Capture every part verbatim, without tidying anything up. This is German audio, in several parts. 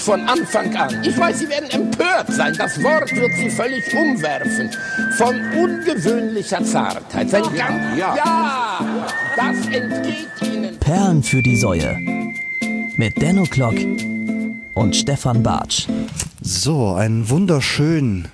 von Anfang an. Ich weiß, Sie werden empört sein. Das Wort wird Sie völlig umwerfen. Von ungewöhnlicher Zartheit. Sein ganz, ja, ja, das entgeht Ihnen. Perlen für die Säue. Mit Denno Klock und Stefan Bartsch. So, einen wunderschönen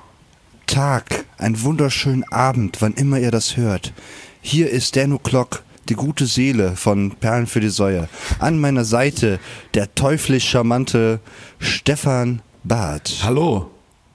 Tag, einen wunderschönen Abend, wann immer ihr das hört. Hier ist Denno Klock, die gute Seele von Perlen für die Säue. An meiner Seite der teuflisch charmante Stefan Bartsch. Hallo.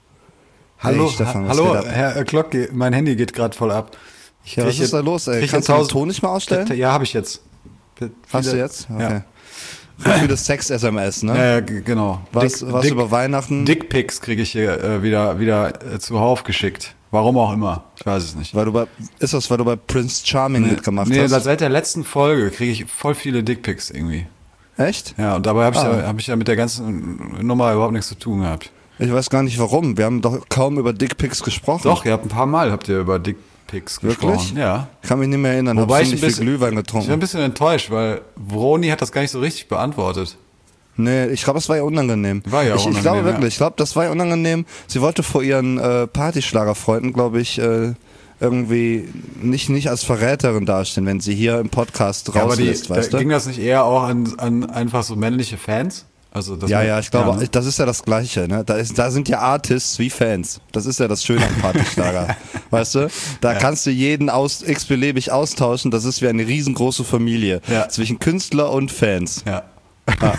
Hallo, hey, Stefan, ha- hallo, Herr Klock, mein Handy geht gerade voll ab. Ich ja, was ist da los, ey? Kannst du den Ton nicht mal ausstellen? Ja, habe ich jetzt. Hast Viele, du jetzt? Okay. Ja. Für das Sex-S M S, ne? Ja, ja, g- genau. Was, Dick, was Dick, über Weihnachten? Dickpics kriege ich hier äh, wieder, wieder äh, zuhauf geschickt. Warum auch immer. Ich weiß es nicht. Weil du bei, ist das, weil du bei Prince Charming nee, mitgemacht nee, hast? Nee, seit der letzten Folge kriege ich voll viele Dickpics irgendwie. Echt? Ja, und dabei habe ich, ah. ja, hab ich ja mit der ganzen Nummer überhaupt nichts zu tun gehabt. Ich weiß gar nicht warum. Wir haben doch kaum über Dickpics gesprochen. Doch, ihr habt ein paar Mal habt ihr über Dickpics gesprochen. Wirklich? Ja. Ich kann mich nicht mehr erinnern. Wobei hab ich ein bisschen, viel Glühwein getrunken. Ich bin ein bisschen enttäuscht, weil Vroni hat das gar nicht so richtig beantwortet. Nee, ich glaube, das war ja unangenehm. War ja auch ich, ich unangenehm, glaube wirklich, ja. ich glaube, das war ja unangenehm. Sie wollte vor ihren äh, Partyschlagerfreunden, glaube ich, äh, irgendwie nicht, nicht als Verräterin dastehen, wenn sie hier im Podcast ja, rauslässt, aber die, weißt da, du? ging das nicht eher auch an, an einfach so männliche Fans? Also das ja, war, ja, ich glaube, ja, ne? das ist ja das Gleiche, ne? Da, ist, da sind ja Artists wie Fans. Das ist ja das Schöne am Partyschlager. Weißt du? Da ja. kannst du jeden aus, x-beliebig austauschen. Das ist wie eine riesengroße Familie. Ja. Zwischen Künstler und Fans. Ja. ja.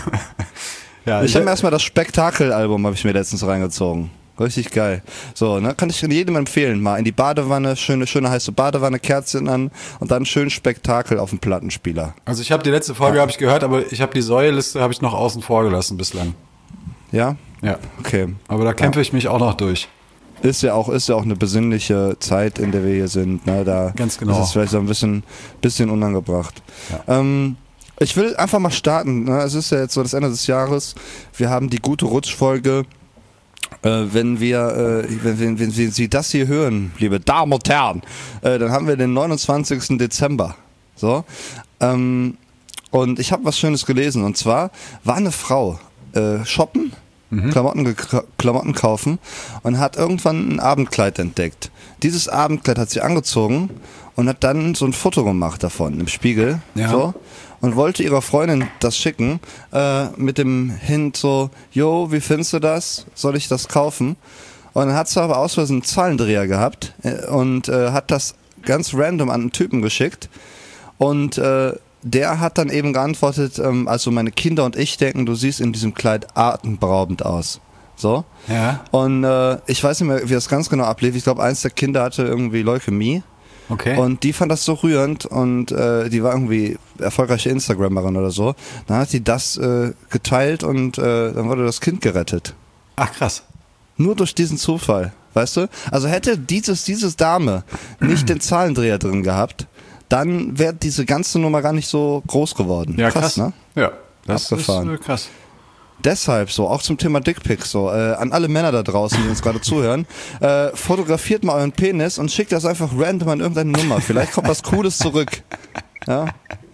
ja ich habe mir erstmal das Spektakel-Album habe ich mir letztens reingezogen. Richtig geil. So, ne, kann ich jedem empfehlen. Mal in die Badewanne, schöne, schöne heiße Badewanne, Kerzchen an und dann schön Spektakel auf dem Plattenspieler. Also ich habe die letzte Folge ja. habe ich gehört, aber ich habe die Säueliste habe ich noch außen vor gelassen bislang. Ja? Ja. Okay. Aber da kämpfe ja. ich mich auch noch durch. Ist ja auch, ist ja auch eine besinnliche Zeit, in der wir hier sind. Ne? Da Ganz genau. ist es vielleicht so ein bisschen, bisschen unangebracht. Ja. Ähm, ich will einfach mal starten. Ne? Es ist ja jetzt so das Ende des Jahres. Wir haben die gute Rutschfolge. Äh, wenn wir, äh, wenn, wenn, wenn Sie das hier hören, liebe Damen und Herren, äh, dann haben wir den neunundzwanzigsten Dezember. So. Ähm, und ich habe was Schönes gelesen. Und zwar war eine Frau äh, shoppen, mhm. Klamotten, Klamotten kaufen und hat irgendwann ein Abendkleid entdeckt. Dieses Abendkleid hat sie angezogen und hat dann so ein Foto gemacht davon im Spiegel. Ja. So. Und wollte ihrer Freundin das schicken, äh, mit dem Hint so, jo, wie findest du das? Soll ich das kaufen? Und dann hat sie aber aus Versehen einen Zahlendreher gehabt äh, und äh, hat das ganz random an einen Typen geschickt. Und äh, der hat dann eben geantwortet, ähm, also meine Kinder und ich denken, du siehst in diesem Kleid atemberaubend aus. So. Ja. Und äh, ich weiß nicht mehr, wie das ganz genau ablief. Ich glaube, eins der Kinder hatte irgendwie Leukämie. Okay. Und die fand das so rührend und äh, die war irgendwie erfolgreiche Instagrammerin oder so. Dann hat die das äh, geteilt und äh, dann wurde das Kind gerettet. Ach krass. Nur durch diesen Zufall, weißt du? Also hätte dieses, dieses Dame nicht den Zahlendreher drin gehabt, dann wäre diese ganze Nummer gar nicht so groß geworden. Ja, krass, krass ne? Ja, das Abgefahren. ist äh, krass. Deshalb so, auch zum Thema Dickpics so, äh, an alle Männer da draußen, die uns gerade zuhören, äh, fotografiert mal euren Penis und schickt das einfach random an irgendeine Nummer. Vielleicht kommt was Cooles zurück. Ja,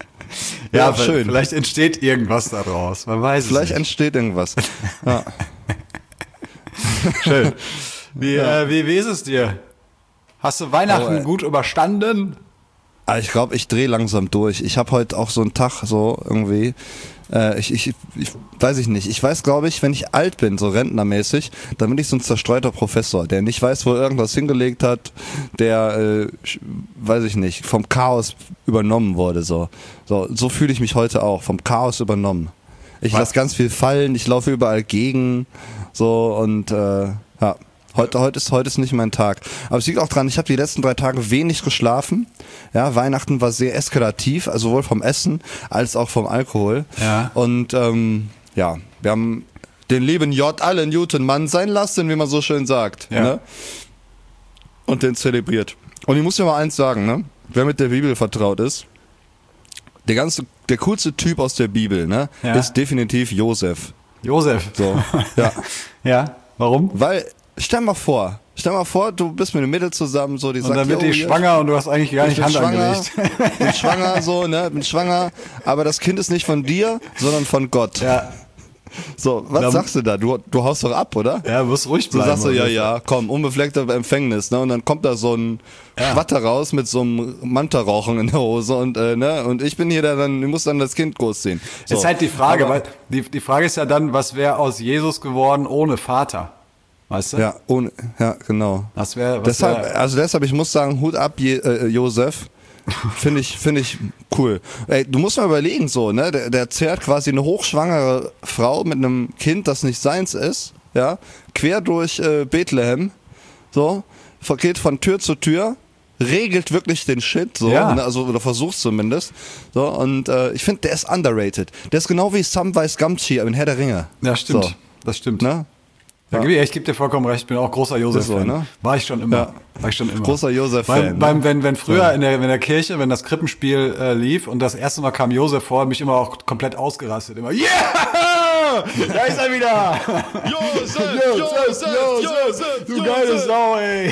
ja, ja schön. Vielleicht entsteht irgendwas daraus, man weiß es Vielleicht nicht. entsteht irgendwas. Ja. Schön. Wie, Ja. äh, wie, wie ist es dir? Hast du Weihnachten Oh, gut überstanden? Aber ich glaube, ich drehe langsam durch. Ich habe heute auch so einen Tag so irgendwie. Äh, ich, ich, ich weiß ich nicht. Ich weiß, glaube ich, wenn ich alt bin, so rentnermäßig, dann bin ich so ein zerstreuter Professor, der nicht weiß, wo er irgendwas hingelegt hat, der, äh, weiß ich nicht, vom Chaos übernommen wurde. So, so, so fühle ich mich heute auch, vom Chaos übernommen. Ich lasse ganz viel fallen, ich laufe überall gegen, so und äh, ja. Heute, heute, ist, heute ist nicht mein Tag. Aber es liegt auch dran, ich habe die letzten drei Tage wenig geschlafen. Ja, Weihnachten war sehr eskalativ, also sowohl vom Essen als auch vom Alkohol. Ja. Und ähm, ja, wir haben den lieben J allen guten Mann sein lassen, wie man so schön sagt. Ja. Ne? Und den zelebriert. Und ich muss dir mal eins sagen, ne? Wer mit der Bibel vertraut ist, der ganze, der coolste Typ aus der Bibel, ne, Ja. ist definitiv Josef. Josef. So, ja. Ja, warum? Weil, stell mal vor, stell mal vor, du bist mit einem Mädel zusammen, so, die Und sagt, dann wird "Jo, die hier, schwanger und du hast eigentlich gar ich nicht bin Hand schwanger, angelegt. bin schwanger, so, ne, bin schwanger, aber das Kind ist nicht von dir, sondern von Gott. Ja. So, was dann, sagst du da? Du, du haust doch ab, oder? Ja, du musst ruhig Du bleiben. sagst so, ja, oder? ja, komm, unbefleckte Empfängnis, ne? Und dann kommt da so ein Ja. Schwatter raus mit so einem Manta-Rauchen in der Hose und, äh, ne? Und ich bin hier der dann, ich muss dann das Kind großziehen. So. Ist halt die Frage, Aber- weil die, die Frage ist ja dann, was wäre aus Jesus geworden ohne Vater? Weißt du? Ja, ohne, ja, genau. Das wäre, was Deshalb, wär, also deshalb, ich muss sagen, Hut ab, Je, äh, Josef. Finde ich, finde ich cool. Ey, du musst mal überlegen, so, ne? Der, der zerrt quasi eine hochschwangere Frau mit einem Kind, das nicht seins ist, ja, quer durch äh, Bethlehem, so, geht von Tür zu Tür, regelt wirklich den Shit, so, Ja. ne? Also, oder versucht zumindest, so, und äh, ich finde, der ist underrated. Der ist genau wie Samwise Gamgee in Herr der Ringe. ja, stimmt. So, Das stimmt. ne? Ja, geb ich, ich gebe dir vollkommen recht, ich bin auch großer Josef-Fan. Ist so, ne? War ich schon immer. Ja. War ich schon immer. Großer Josef-Fan, Beim, ne? beim, wenn, wenn früher Ja. in, der, in der Kirche, wenn das Krippenspiel äh, lief und das erste Mal kam Josef vor, hat mich immer auch komplett ausgerastet. Immer, yeah! Da ist er wieder! Josef, Josef, Josef, du geile Sau, ey!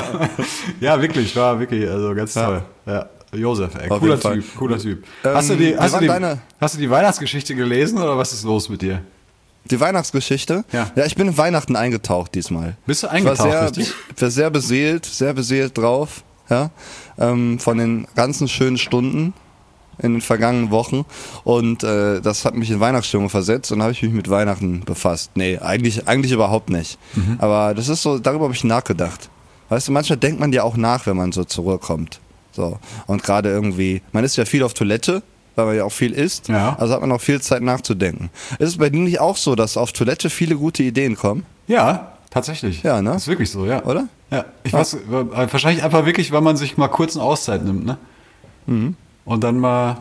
Ja, wirklich, war wirklich, also ganz toll. Ja. Josef, ey, Auf cooler jeden Fall. Typ, cooler Typ. Ähm, hast, du die, wie hast, du war die, deine- hast du die Weihnachtsgeschichte gelesen oder was ist los mit dir? Die Weihnachtsgeschichte? Ja. Ja, ich bin in Weihnachten eingetaucht diesmal. Bist du Ich eingetaucht, war sehr, richtig? Ich war sehr beseelt, sehr beseelt drauf, ja, ähm, von den ganzen schönen Stunden in den vergangenen Wochen und äh, das hat mich in Weihnachtsstimmung versetzt und dann habe ich mich mit Weihnachten befasst. Nee, eigentlich, eigentlich überhaupt nicht. Mhm. Aber das ist so, darüber habe ich nachgedacht. Weißt du, manchmal denkt man ja auch nach, wenn man so zurückkommt. So. Und gerade irgendwie, man ist ja viel auf Toilette, weil man ja auch viel isst, Ja. also hat man auch viel Zeit nachzudenken. Ist es bei dir nicht auch so, dass auf Toilette viele gute Ideen kommen? Ja, tatsächlich. Ja, ne? Ist wirklich so, ja. Oder? Ja, ich weiß, wahrscheinlich einfach wirklich, weil man sich mal kurz eine Auszeit nimmt, ne? Mhm. Und dann mal,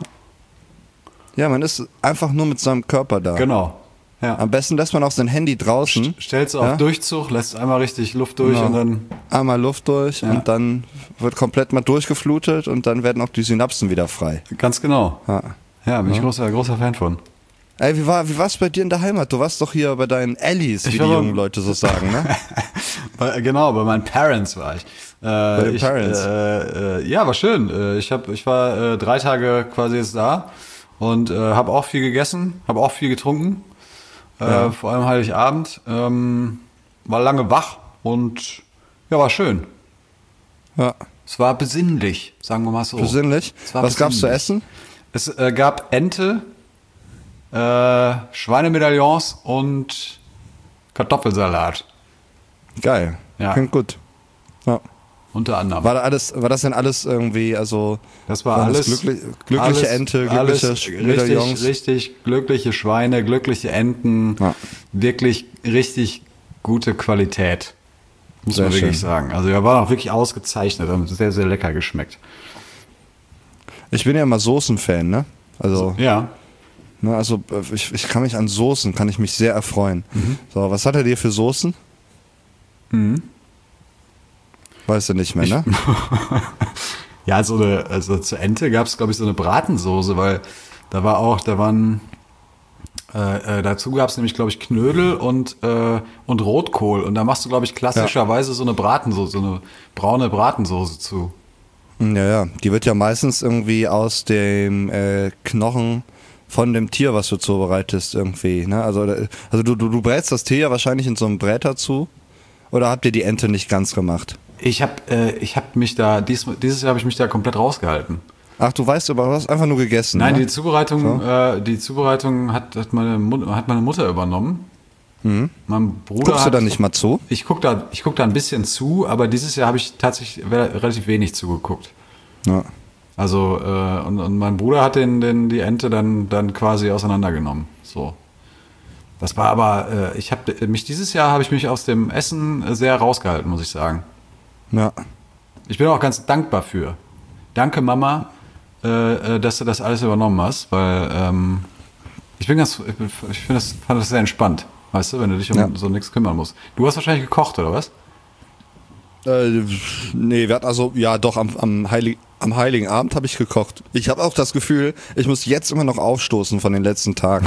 Ja, man ist einfach nur mit seinem Körper da. genau. Ja. Am besten lässt man auch sein Handy draußen, Stellst du auf Ja? Durchzug, lässt einmal richtig Luft durch Genau. und dann, einmal Luft durch Ja. und dann wird komplett mal durchgeflutet und dann werden auch die Synapsen wieder frei. ganz genau. Ja. Ja, bin ich großer, großer Fan von. Ey, wie war wie war's bei dir in der Heimat? Du warst doch hier bei deinen Allies, wie Ich die war bei- jungen Leute so sagen, ne? Bei, genau, bei meinen Parents war ich. Äh, bei den ich, Parents? Äh, äh, ja, war schön. Äh, ich, hab, ich war äh, drei Tage quasi jetzt da und äh, habe auch viel gegessen, habe auch viel getrunken. Äh, Ja. Vor allem Heiligabend. Ähm, war lange wach und ja, war schön. Ja. Es war besinnlich, sagen wir mal so. Besinnlich. Es war Was gab's zu besinnlich. essen? Es äh, gab Ente, äh, Schweinemedaillons und Kartoffelsalat. Geil. Ja. Klingt gut. Ja. Unter anderem. War da alles, war das denn alles irgendwie, also Das war waren alles glücklich, glückliche alles, Ente, alles glückliche Medaillons? richtig, richtig glückliche Schweine, glückliche Enten, Ja. wirklich richtig gute Qualität, muss Sehr man wirklich schön. sagen. Also wir waren auch wirklich ausgezeichnet, haben sehr, sehr lecker geschmeckt. Ich bin ja immer Soßen-Fan, ne? Also, Ja, ne, also äh, ich, ich kann mich an Soßen, kann ich mich sehr erfreuen. Mhm. So, was hat er dir für Soßen? Weißt du nicht mehr, ne? ja, so eine, also zur Ente gab es, glaube ich, so eine Bratensoße, weil da war auch, da waren Äh, äh, dazu gab es nämlich, glaube ich, Knödel und, äh, und Rotkohl. Und da machst du, glaube ich, klassischerweise so eine Bratensoße, so eine braune Bratensoße zu. Ja, ja. Die wird ja meistens irgendwie aus dem äh, Knochen von dem Tier, was du zubereitest, irgendwie. Ne? Also, also du, du, du brätst das Tier ja wahrscheinlich in so einem Bräter zu. Oder habt ihr die Ente nicht ganz gemacht? Ich habe äh, ich hab mich da, dies, dieses Jahr habe ich mich da komplett rausgehalten. Ach, du weißt aber, du hast einfach nur gegessen. Nein, ne? die Zubereitung, So. äh, die Zubereitung hat, hat, meine, Mut, hat meine Mutter übernommen. Mhm. Mein Bruder Guckst du hat, da nicht mal zu? Ich gucke da, ich guck da ein bisschen zu, aber dieses Jahr habe ich tatsächlich re- relativ wenig zugeguckt. Ja. Also, äh, und, und mein Bruder hat den, den, die Ente dann, dann quasi auseinandergenommen. So. Das war aber, äh, ich habe mich dieses Jahr habe ich mich aus dem Essen sehr rausgehalten, muss ich sagen. Ja. Ich bin auch ganz dankbar für. Danke, Mama, äh, äh, dass du das alles übernommen hast, weil ähm, ich bin ganz, ich, bin- ich finde das, fand das sehr entspannt, weißt du, wenn du dich um Ja. so nichts kümmern musst. Du hast wahrscheinlich gekocht, oder was? Äh, nee, wir hatten also, ja doch, am, am, Heilig, am Heiligen Abend habe ich gekocht. Ich habe auch das Gefühl, ich muss jetzt immer noch aufstoßen von den letzten Tagen.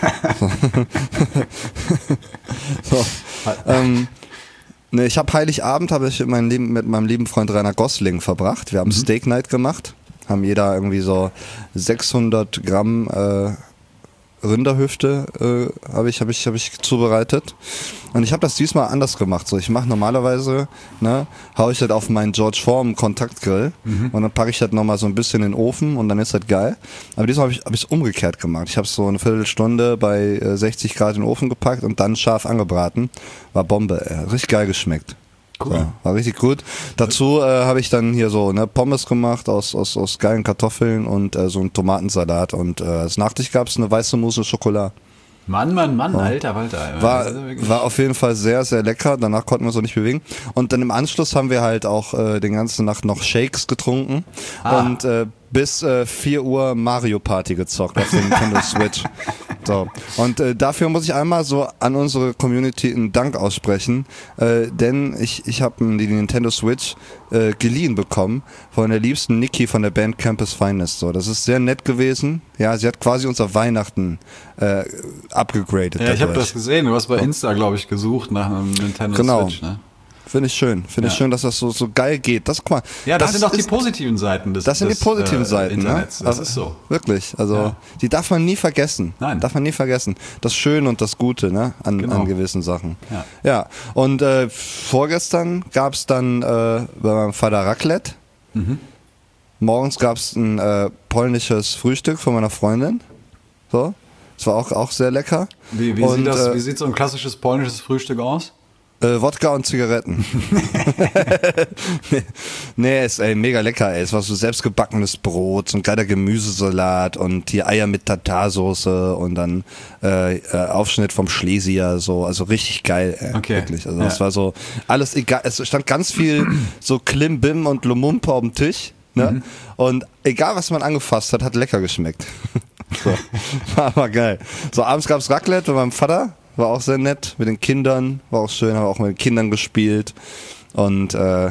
so. ähm, nee, ich habe Heiligabend habe ich mein Leben, mit meinem lieben Freund Rainer Gosling verbracht. Wir haben Steak Night gemacht, haben jeder irgendwie so sechshundert Gramm äh, Rinderhüfte äh, habe ich, hab ich, hab ich zubereitet. Und ich habe das diesmal anders gemacht. So, ich mache normalerweise, ne, hau ich das auf meinen George Foreman Kontaktgrill mhm. und dann packe ich das nochmal so ein bisschen in den Ofen und dann ist das geil. Aber diesmal habe ich es hab umgekehrt gemacht. Ich habe es so eine Viertelstunde bei äh, sechzig Grad in den Ofen gepackt und dann scharf angebraten. War Bombe, ey. Richtig geil geschmeckt. Cool. Ja, war richtig gut. Dazu äh, habe ich dann hier so ne, Pommes gemacht aus, aus, aus geilen Kartoffeln und äh, so einen Tomatensalat. Und äh, als Nachtisch gab es eine weiße Mousse Schokolade. Mann, Mann, Mann, ja. Alter, Walter. War, war auf jeden Fall sehr, sehr lecker. Danach konnten wir uns auch nicht bewegen. Und dann im Anschluss haben wir halt auch äh, den ganzen Nacht noch Shakes getrunken. Ah. Und äh, bis äh, vier Uhr Mario Party gezockt auf der Nintendo Switch. So. Und äh, dafür muss ich einmal so an unsere Community einen Dank aussprechen, äh, denn ich, ich habe die Nintendo Switch äh, geliehen bekommen von der liebsten Niki von der Band Campus Finest. So, das ist sehr nett gewesen. Ja, sie hat quasi unser Weihnachten äh, abgegradet. Ja, ich habe das gesehen. Du hast bei Insta, glaube ich, gesucht nach einem Nintendo genau. Switch, ne? Finde ich schön. Finde ich ja. schön, dass das so, so geil geht. Das, guck mal, ja, das, das sind doch ist, die positiven Seiten des Das sind des, die positiven äh, Seiten, Internets. Ne? Das also, ist so. Wirklich. Also, ja. die darf man nie vergessen. Nein. Darf man nie vergessen. Das Schöne und das Gute, ne? An, genau. an gewissen Sachen. Ja. ja. Und äh, vorgestern gab es dann äh, bei meinem Vater Raclette. Mhm. Morgens gab es ein äh, polnisches Frühstück von meiner Freundin. So. Das war auch, auch sehr lecker. Wie, wie, und, sieht das, äh, wie sieht so ein klassisches polnisches Frühstück aus? Äh, Wodka und Zigaretten. nee, nee, ist ey, mega lecker, ey. Es war so selbstgebackenes Brot, so ein geiler Gemüsesalat und hier Eier mit Tartarsoße und dann äh, Aufschnitt vom Schlesier, so, also richtig geil, ey. Okay. Wirklich. Also ja. es war so alles egal. Es stand ganz viel so Klimbim und Lumumpa auf dem Tisch, ne? Mhm. Und egal was man angefasst hat, hat lecker geschmeckt. so. War aber geil. So, abends gab's Raclette bei meinem Vater. War auch sehr nett mit den Kindern, war auch schön, habe auch mit den Kindern gespielt. Und äh,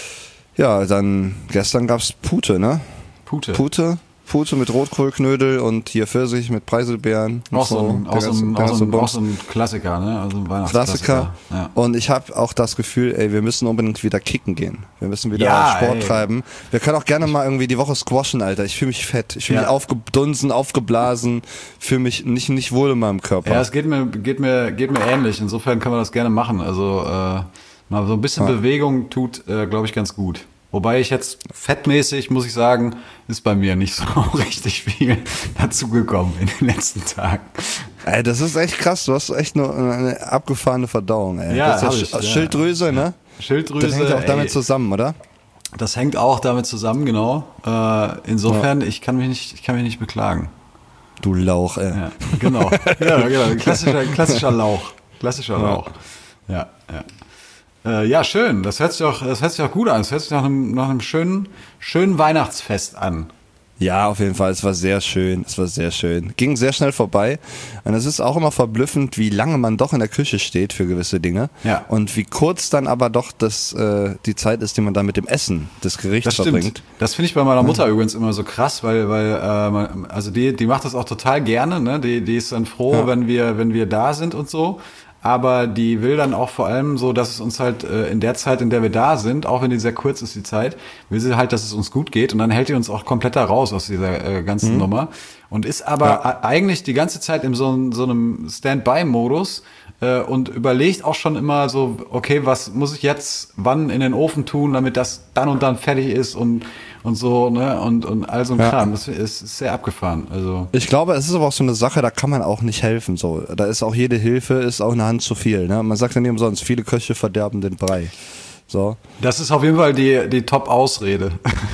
ja, dann gestern gab's Pute, ne? Pute. Pute, Pute mit Rotkohlknödel und hier Pfirsich mit Preiselbeeren. Auch so ein, auch so ein, auch so ein, auch so ein Klassiker, ne? Also ein Weihnachtsklassiker. Klassiker. Ja. Und ich habe auch das Gefühl, ey, wir müssen unbedingt wieder kicken gehen. Wir müssen wieder ja, Sport ey. treiben. Wir können auch gerne mal irgendwie die Woche squashen, Alter. Ich fühle mich fett. Ich fühle ja. mich aufgedunsen, aufgeblasen. Fühle mich nicht, nicht wohl in meinem Körper. Ja, es geht mir, geht mir, geht mir ähnlich. Insofern kann man das gerne machen. Also äh, mal so ein bisschen ja. Bewegung tut, äh, glaube ich, ganz gut. Wobei ich jetzt fettmäßig, muss ich sagen, ist bei mir nicht so richtig viel dazugekommen in den letzten Tagen. Ey, das ist echt krass. Du hast echt nur eine abgefahrene Verdauung, ey. Ja, das ist ja Sch- ich, Schilddrüse, ja. ne? Schilddrüse. Das hängt auch damit ey, zusammen, oder? Das hängt auch damit zusammen, genau. Äh, insofern, ja. ich kann mich nicht, ich kann mich nicht beklagen. Du Lauch, ey. Ja, genau. ja, genau. Klassischer, klassischer Lauch. Klassischer ja. Lauch. Ja, ja. Äh, ja, schön. Das hört sich auch, das hört sich auch gut an. Das hört sich nach einem, nach einem schönen, schönen Weihnachtsfest an. Ja, auf jeden Fall. Es war sehr schön. Es war sehr schön. Ging sehr schnell vorbei. Und es ist auch immer verblüffend, wie lange man doch in der Küche steht für gewisse Dinge. Ja. Und wie kurz dann aber doch das, äh, die Zeit ist, die man dann mit dem Essen des Gerichts das verbringt. Stimmt. Das finde ich bei meiner Mutter ja. übrigens immer so krass, weil, weil äh, man, also die, die macht das auch total gerne. Ne? Die, die ist dann froh, ja. wenn wir, wenn wir da sind und so. Aber die will dann auch vor allem so, dass es uns halt äh, in der Zeit, in der wir da sind, auch wenn die sehr kurz ist, die Zeit, will sie halt, dass es uns gut geht. Und dann hält die uns auch komplett da raus aus dieser äh, ganzen mhm. Nummer. Und ist aber ja. eigentlich die ganze Zeit in so, so einem Standby-Modus äh, und überlegt auch schon immer so, okay, was muss ich jetzt wann in den Ofen tun, damit das dann und dann fertig ist und und so, ne, und, und all so ein ja. Kram. Das ist, ist sehr abgefahren. Also. Ich glaube, es ist aber auch so eine Sache, da kann man auch nicht helfen. So, da ist auch jede Hilfe, ist auch eine Hand zu viel. Ne? Man sagt ja nicht umsonst, viele Köche verderben den Brei. So. Das ist auf jeden Fall die, die Top-Ausrede.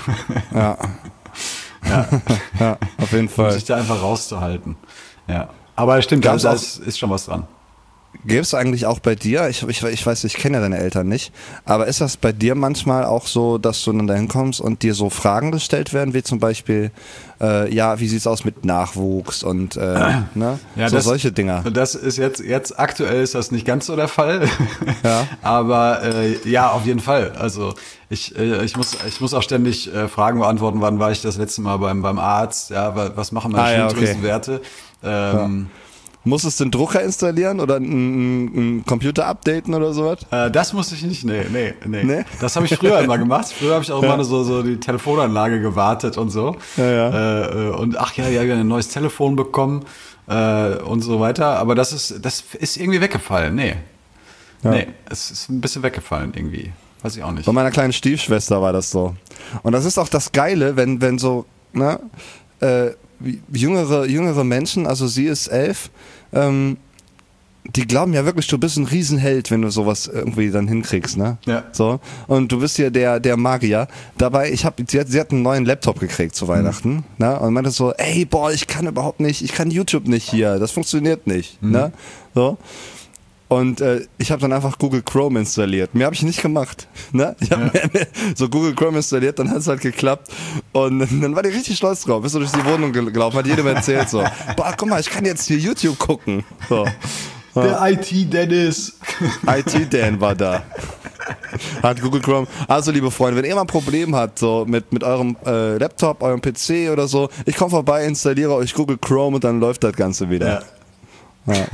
Ja. ja. ja, auf jeden Fall. Um sich da einfach rauszuhalten. Ja. Aber stimmt, da ist, ist schon was dran. Gäbe es eigentlich auch bei dir, ich, ich, ich weiß, ich kenne ja deine Eltern nicht, aber ist das bei dir manchmal auch so, dass du dann da hinkommst und dir so Fragen gestellt werden, wie zum Beispiel, äh, ja, wie sieht's aus mit Nachwuchs und äh, ne? ja, so das, solche Dinger. Das ist jetzt, jetzt aktuell ist das nicht ganz so der Fall, ja. aber äh, ja, auf jeden Fall. Also ich, äh, ich, muss, ich muss auch ständig äh, Fragen beantworten, wann war ich das letzte Mal beim, beim Arzt, ja, was machen meine ah, Schilddrüsenwerte. Ja, okay. ähm, ja. Musstest du einen Drucker installieren oder einen, einen Computer updaten oder sowas? Äh, das musste ich nicht, nee, nee, nee. nee? Das habe ich früher immer gemacht. Früher habe ich auch ja. immer so, so die Telefonanlage gewartet und so. Ja, ja. Äh, und ach ja, ja, ich habe ein neues Telefon bekommen. äh, und so weiter. Aber das ist, das ist irgendwie weggefallen. Nee. Ja. Nee, es ist ein bisschen weggefallen irgendwie. Weiß ich auch nicht. Bei meiner kleinen Stiefschwester war das so. Und das ist auch das Geile, wenn, wenn so, ne, äh, jüngere, jüngere Menschen, also sie ist elf, ähm, die glauben ja wirklich, du bist ein Riesenheld, wenn du sowas irgendwie dann hinkriegst, ne? Ja. So. Und du bist ja der, der Magier. Dabei, ich hab, sie hat, sie hat einen neuen Laptop gekriegt zu Weihnachten, mhm. ne? Und meinte so, ey, boah, ich kann überhaupt nicht, ich kann YouTube nicht hier, das funktioniert nicht, mhm. ne? So. Und äh, ich habe dann einfach Google Chrome installiert. Mehr habe ich nicht gemacht. Ne? Ich habe ja. so Google Chrome installiert, dann hat es halt geklappt. Und dann war die richtig stolz drauf. Bist du durch die Wohnung gelaufen, hat jedem erzählt so, boah, guck mal, ich kann jetzt hier YouTube gucken. So. Der I T-Dennis. I T-Dan war da. Hat Google Chrome. Also, liebe Freunde, wenn ihr mal ein Problem habt, so mit, mit eurem äh, Laptop, eurem P C oder so, ich komme vorbei, installiere euch Google Chrome und dann läuft das Ganze wieder. Ja. Ja.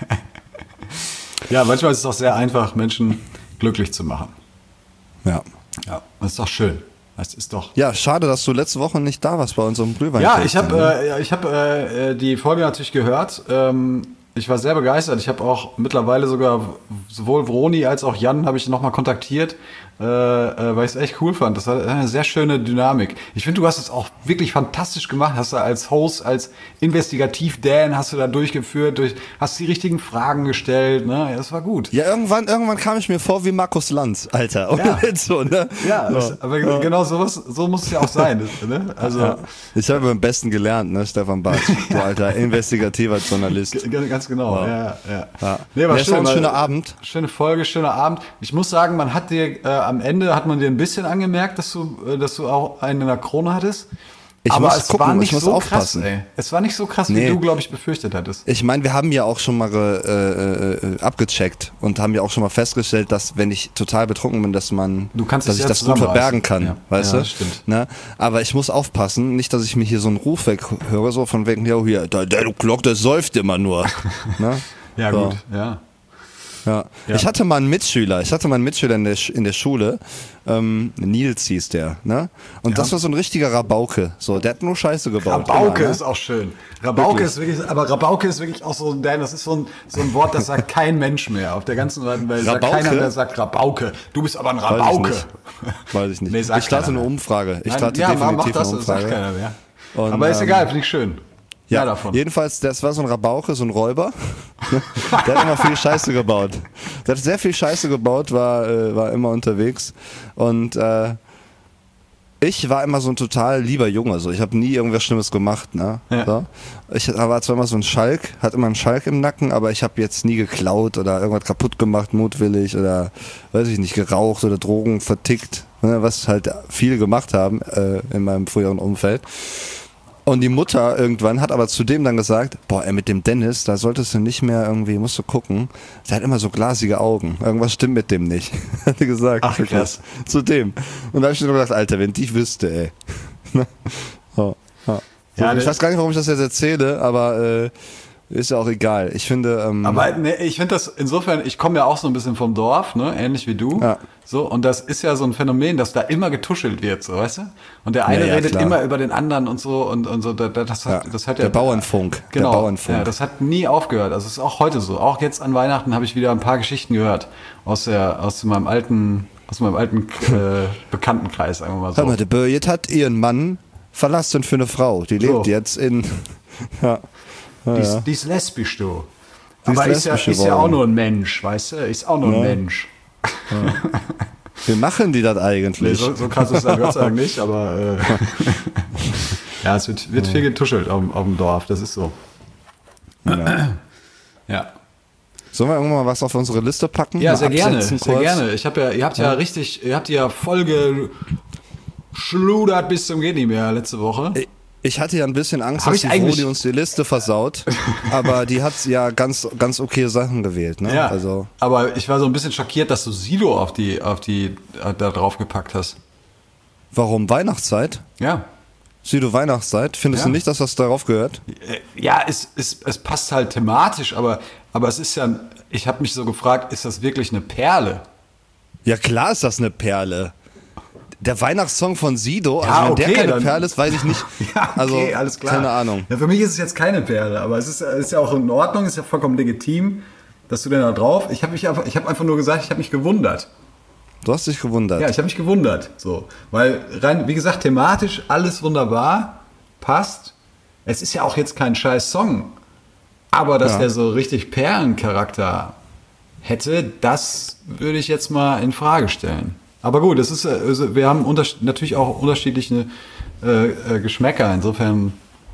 Ja, manchmal ist es auch sehr einfach, Menschen glücklich zu machen. Ja. Ja, das ist doch schön. Das ist doch. Ja, schade, dass du letzte Woche nicht da warst bei unserem Glühwein. Ja, ich habe äh, ich hab, äh, die Folge natürlich gehört. Ähm, ich war sehr begeistert. Ich habe auch mittlerweile sogar sowohl Vroni als auch Jan habe ich nochmal kontaktiert, äh, äh, weil ich es echt cool fand. Das war eine sehr schöne Dynamik. Ich finde, du hast es auch wirklich fantastisch gemacht. Hast du als Host, als Investigativ-Dan hast du da durchgeführt, durch, hast die richtigen Fragen gestellt. Ne? Ja, das war gut. Ja, irgendwann, irgendwann kam ich mir vor wie Markus Lanz, Alter. Ja, so, ne? ja so. Das, aber ja. genau sowas, so muss es ja auch sein. Das, ne? Also, ja. Ich habe beim Besten gelernt, ne, Stefan Bartsch. Du alter investigativer Journalist. G ganz genau, wow. ja. ja. ja. Nee, war ja, schön, war ein schöner Abend. Schöne Folge, schöner Abend. Ich muss sagen, man hat dir äh, am Ende hat man dir ein bisschen angemerkt, dass du, äh, dass du auch einen in der Krone hattest. Ich aber muss es gucken, war nicht ich muss so aufpassen. krass, ey. Es war nicht so krass, nee. wie du, glaube ich, befürchtet hattest. Ich meine, wir haben ja auch schon mal äh, äh, abgecheckt und haben ja auch schon mal festgestellt, dass wenn ich total betrunken bin, dass man, du kannst dass ich das gut verbergen kann, ja. weißt ja, du? Das stimmt. Ne? Aber ich muss aufpassen, nicht, dass ich mir hier so einen Ruf weghöre, so von wegen, ja, hier, der, der Glock, der säuft immer nur. Ne? Ja, so. gut, ja. Ja. Ja. Ich hatte mal einen Mitschüler, ich hatte mal einen Mitschüler in der, in der Schule, ähm, Nils hieß der, ne? Und ja. das war so ein richtiger Rabauke, so, der hat nur Scheiße gebaut. Rabauke immer, ne? ist auch schön. Rabauke wirklich? ist wirklich, aber Rabauke ist wirklich auch so ein, das ist so ein, so ein Wort, das sagt kein Mensch mehr. Auf der ganzen Welt sagt keiner mehr, sagt Rabauke. Du bist aber ein Rabauke. Weiß ich nicht. Weiß ich, nicht. Nee, ich starte eine Umfrage. Ich starte ja, definitiv mach das, eine Umfrage. Das sagt keiner mehr. Und, aber ist ähm, egal, finde ich schön. Ja, davon. Jedenfalls, das war so ein Rabauke, so ein Räuber. Der hat immer viel Scheiße gebaut. Der hat sehr viel Scheiße gebaut, war, äh, war immer unterwegs. Und äh, ich war immer so ein total lieber Junge. So. Ich habe nie irgendwas Schlimmes gemacht. Ne? Ja. So. Ich war zwar immer so ein Schalk, hatte immer einen Schalk im Nacken, aber ich habe jetzt nie geklaut oder irgendwas kaputt gemacht, mutwillig oder, weiß ich nicht, geraucht oder Drogen vertickt. Ne? Was halt viele gemacht haben äh, in meinem früheren Umfeld. Und die Mutter irgendwann hat aber zu dem dann gesagt, boah, ey, mit dem Dennis, da solltest du nicht mehr irgendwie, musst du gucken. Der hat immer so glasige Augen. Irgendwas stimmt mit dem nicht. Hat die gesagt. Ach, krass. Zu dem. Und da habe ich mir gedacht, Alter, wenn die wüsste, ey. so, ja. Ja, ich weiß gar nicht, warum ich das jetzt erzähle, aber äh, ist ja auch egal. Ich finde. Ähm, aber ne, ich finde das insofern, ich komme ja auch so ein bisschen vom Dorf, ne, ähnlich wie du. Ja. So, und das ist ja so ein Phänomen, dass da immer getuschelt wird, so, weißt du? Und der eine ja, ja, redet klar. immer über den anderen und so und, und so. Das, das, hat, ja, das hat der ja. Bauernfunk. Genau. Der Bauernfunk. Ja, das hat nie aufgehört. Also es ist auch heute so. Auch jetzt an Weihnachten habe ich wieder ein paar Geschichten gehört aus der, aus meinem alten, aus meinem alten äh, Bekanntenkreis, sagen wir mal so. Hör mal, der Birgit hat ihren Mann verlassen für eine Frau. Die lebt So. jetzt in. ja. Ja, Die ist, ja. die ist lesbisch, du. Die ist Aber ist, ja, lesbisch ist ja geworden. auch nur ein Mensch, weißt du? Ist auch nur ein Ja. Mensch. Ja. Wie machen die das Nee, eigentlich? so, so krass ist es ja Gott sei Dank nicht, aber äh, ja, es wird, wird viel getuschelt auf, auf dem Dorf, das ist so. Ja. Ja, Sollen wir irgendwann mal was auf unsere Liste packen? ja Mal sehr gerne, absetzen sehr kurz? gerne. Ich habe ja, ihr habt ja, ja richtig, ihr habt ja voll geschludert bis zum geht nicht mehr letzte Woche. Ich hatte ja ein bisschen Angst, Hab dass ich die eigentlich- Froni uns die Liste versaut, aber die hat ja ganz, ganz okay Sachen gewählt. Ne? Ja, Also, aber ich war so ein bisschen schockiert, dass du Sido auf die, auf die, äh, da drauf gepackt hast. warum Weihnachtszeit? Ja. Sido Weihnachtszeit? Findest Ja. du nicht, dass das darauf gehört? Ja, es, es, es passt halt thematisch, aber, aber es ist ja, ich habe mich so gefragt, ist das wirklich eine Perle? Ja klar ist das eine Perle. der Weihnachtssong von Sido, also Ja, wenn okay, der keine dann- Perle ist, weiß ich nicht. Ja, okay, also, alles klar. keine Ahnung. Ja, für mich ist es jetzt keine Perle, aber es ist, ist ja auch in Ordnung, ist ja vollkommen legitim, dass du denn da drauf. Ich habe mich einfach, ich habe einfach nur gesagt, ich habe mich gewundert. Du hast dich gewundert. Ja, ich habe mich gewundert, so, weil rein, wie gesagt, thematisch alles wunderbar, passt. Es ist ja auch jetzt kein scheiß Song, aber dass Ja. der so richtig Perlencharakter hätte, das würde ich jetzt mal in Frage stellen. Aber gut, es ist, also wir haben unter, natürlich auch unterschiedliche äh, äh, Geschmäcker, insofern.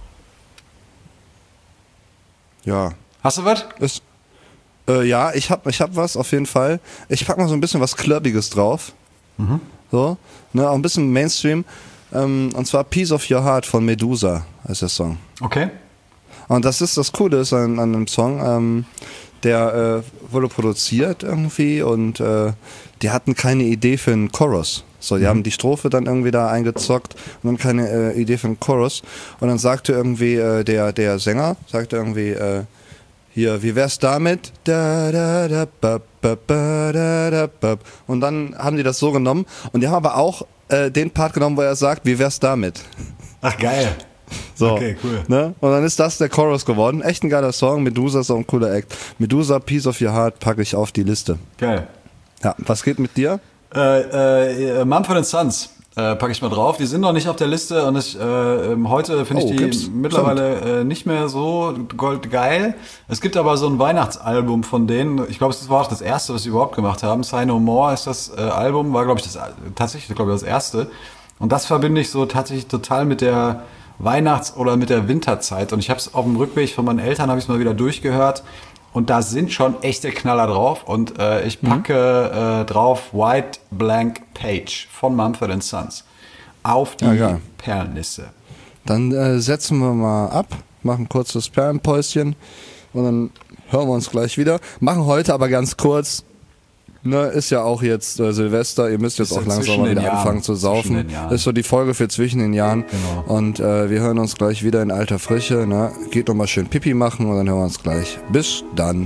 Ja. Hast du was? Ist, äh, ja, ich hab, ich hab was auf jeden Fall. Ich pack mal so ein bisschen was Clubbiges drauf. Mhm. So, ne, auch ein bisschen Mainstream. Ähm, und zwar Piece of Your Heart von Medusa heißt der Song. Okay. Und das ist das Coole ist an, an einem Song, ähm, der äh, wurde produziert irgendwie und äh, die hatten keine Idee für einen Chorus. So, die mhm. haben die Strophe dann irgendwie da eingezockt und dann keine äh, Idee für einen Chorus. Und dann sagte irgendwie äh, der, der Sänger, sagte irgendwie, äh, hier, wie wär's damit? Da, da, da, ba, ba, ba, da, da, ba. Und dann haben die das so genommen und die haben aber auch äh, den Part genommen, wo er sagt, wie wär's damit? Ach, geil. So, Okay, cool. Ne? Und dann ist das der Chorus geworden. Echt ein geiler Song. Medusa ist auch ein cooler Act. Medusa, Piece of Your Heart packe ich auf die Liste. Geil. Ja, was geht mit dir? Äh, äh, Mumford and Sons äh, packe ich mal drauf. Die sind noch nicht auf der Liste und ich, äh, heute finde Oh, ich die gibt's? mittlerweile äh, nicht mehr so goldgeil. Es gibt aber so ein Weihnachtsalbum von denen. Ich glaube, es war auch das erste, was sie überhaupt gemacht haben. Say No More ist das äh, Album, war glaube ich das tatsächlich glaube ich das erste. Und das verbinde ich so tatsächlich total mit der Weihnachts- oder mit der Winterzeit. Und ich habe es auf dem Rückweg von meinen Eltern habe ich es mal wieder durchgehört. Und da sind schon echte Knaller drauf. Und äh, ich packe äh, drauf White Blank Page von Mumford and Sons auf die Ja, geil. Perlenliste. Dann äh, setzen wir mal ab, machen ein kurzes Perlenpäuschen und dann hören wir uns gleich wieder. Machen heute aber ganz kurz. Ne, ist ja auch jetzt äh, Silvester, ihr müsst jetzt Ist auch ja langsam zwischen mal den wieder Jahren. anfangen zu Zwischen saufen. den Jahren. Ist so die Folge für zwischen den Jahren. Genau. Und äh, wir hören uns gleich wieder in alter Frische. Ne? Geht noch mal schön Pipi machen und dann hören wir uns gleich. Bis dann.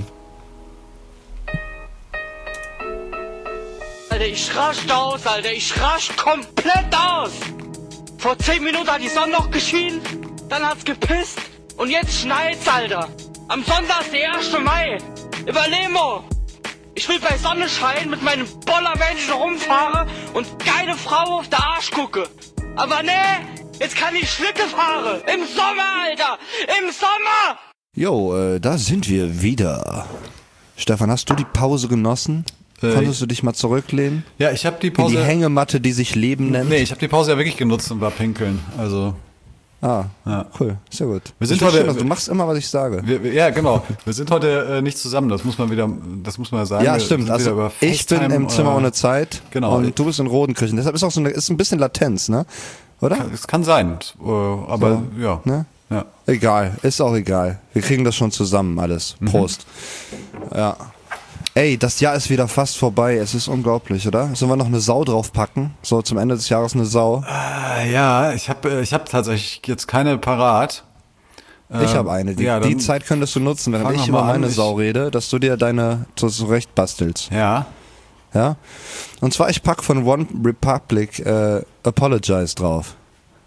Alter, ich raste aus, Alter, ich raste komplett aus. Vor zehn Minuten hat die Sonne noch geschienen, dann hat's gepisst und jetzt schneit's, Alter. Am Sonntag ist der erste Mai. Überlemo. Ich will bei Sonnenschein mit meinem Bollermännchen rumfahren und geile Frau auf der Arsch gucke. Aber nee, jetzt kann ich Schlitte fahren. Im Sommer, Alter, im Sommer. Jo, äh, da sind wir wieder. Stefan, hast du die Pause genossen? Äh, Konntest du dich mal zurücklehnen? Ja, ich habe die In Pause. die Hängematte, die sich Leben nennt? Nee, ich habe die Pause ja wirklich genutzt und war pinkeln. Also Ah, Ja. cool, sehr gut. Wir sind Ich verstehe heute- das. Du machst immer, was ich sage. wir, wir- ja, genau. Wir sind heute äh, nicht zusammen. Das muss man wieder, das muss man ja sagen. Ja, Wir stimmt. sind Also wieder über ich bin FaceTime, im Zimmer äh, ohne Zeit genau. und du bist in Rodenkirchen. Deshalb ist auch so eine, ist ein bisschen Latenz, ne? Oder? Es kann sein, äh, aber So, ja. ne? ja. Egal, ist auch egal. Wir kriegen das schon zusammen alles. Prost. Ja. Ey, das Jahr ist wieder fast vorbei. Es ist unglaublich, oder? Sollen wir noch eine Sau draufpacken? So zum Ende des Jahres eine Sau. Äh, ja, ich habe ich hab tatsächlich jetzt keine parat. Ich Ähm, habe eine. Die, ja, dann die Zeit könntest du nutzen, während fang ich doch über mal an. meine Ich- Sau rede, dass du dir deine so zurecht bastelst. Ja. Ja? Und zwar, ich pack von One Republic äh, Apologize drauf.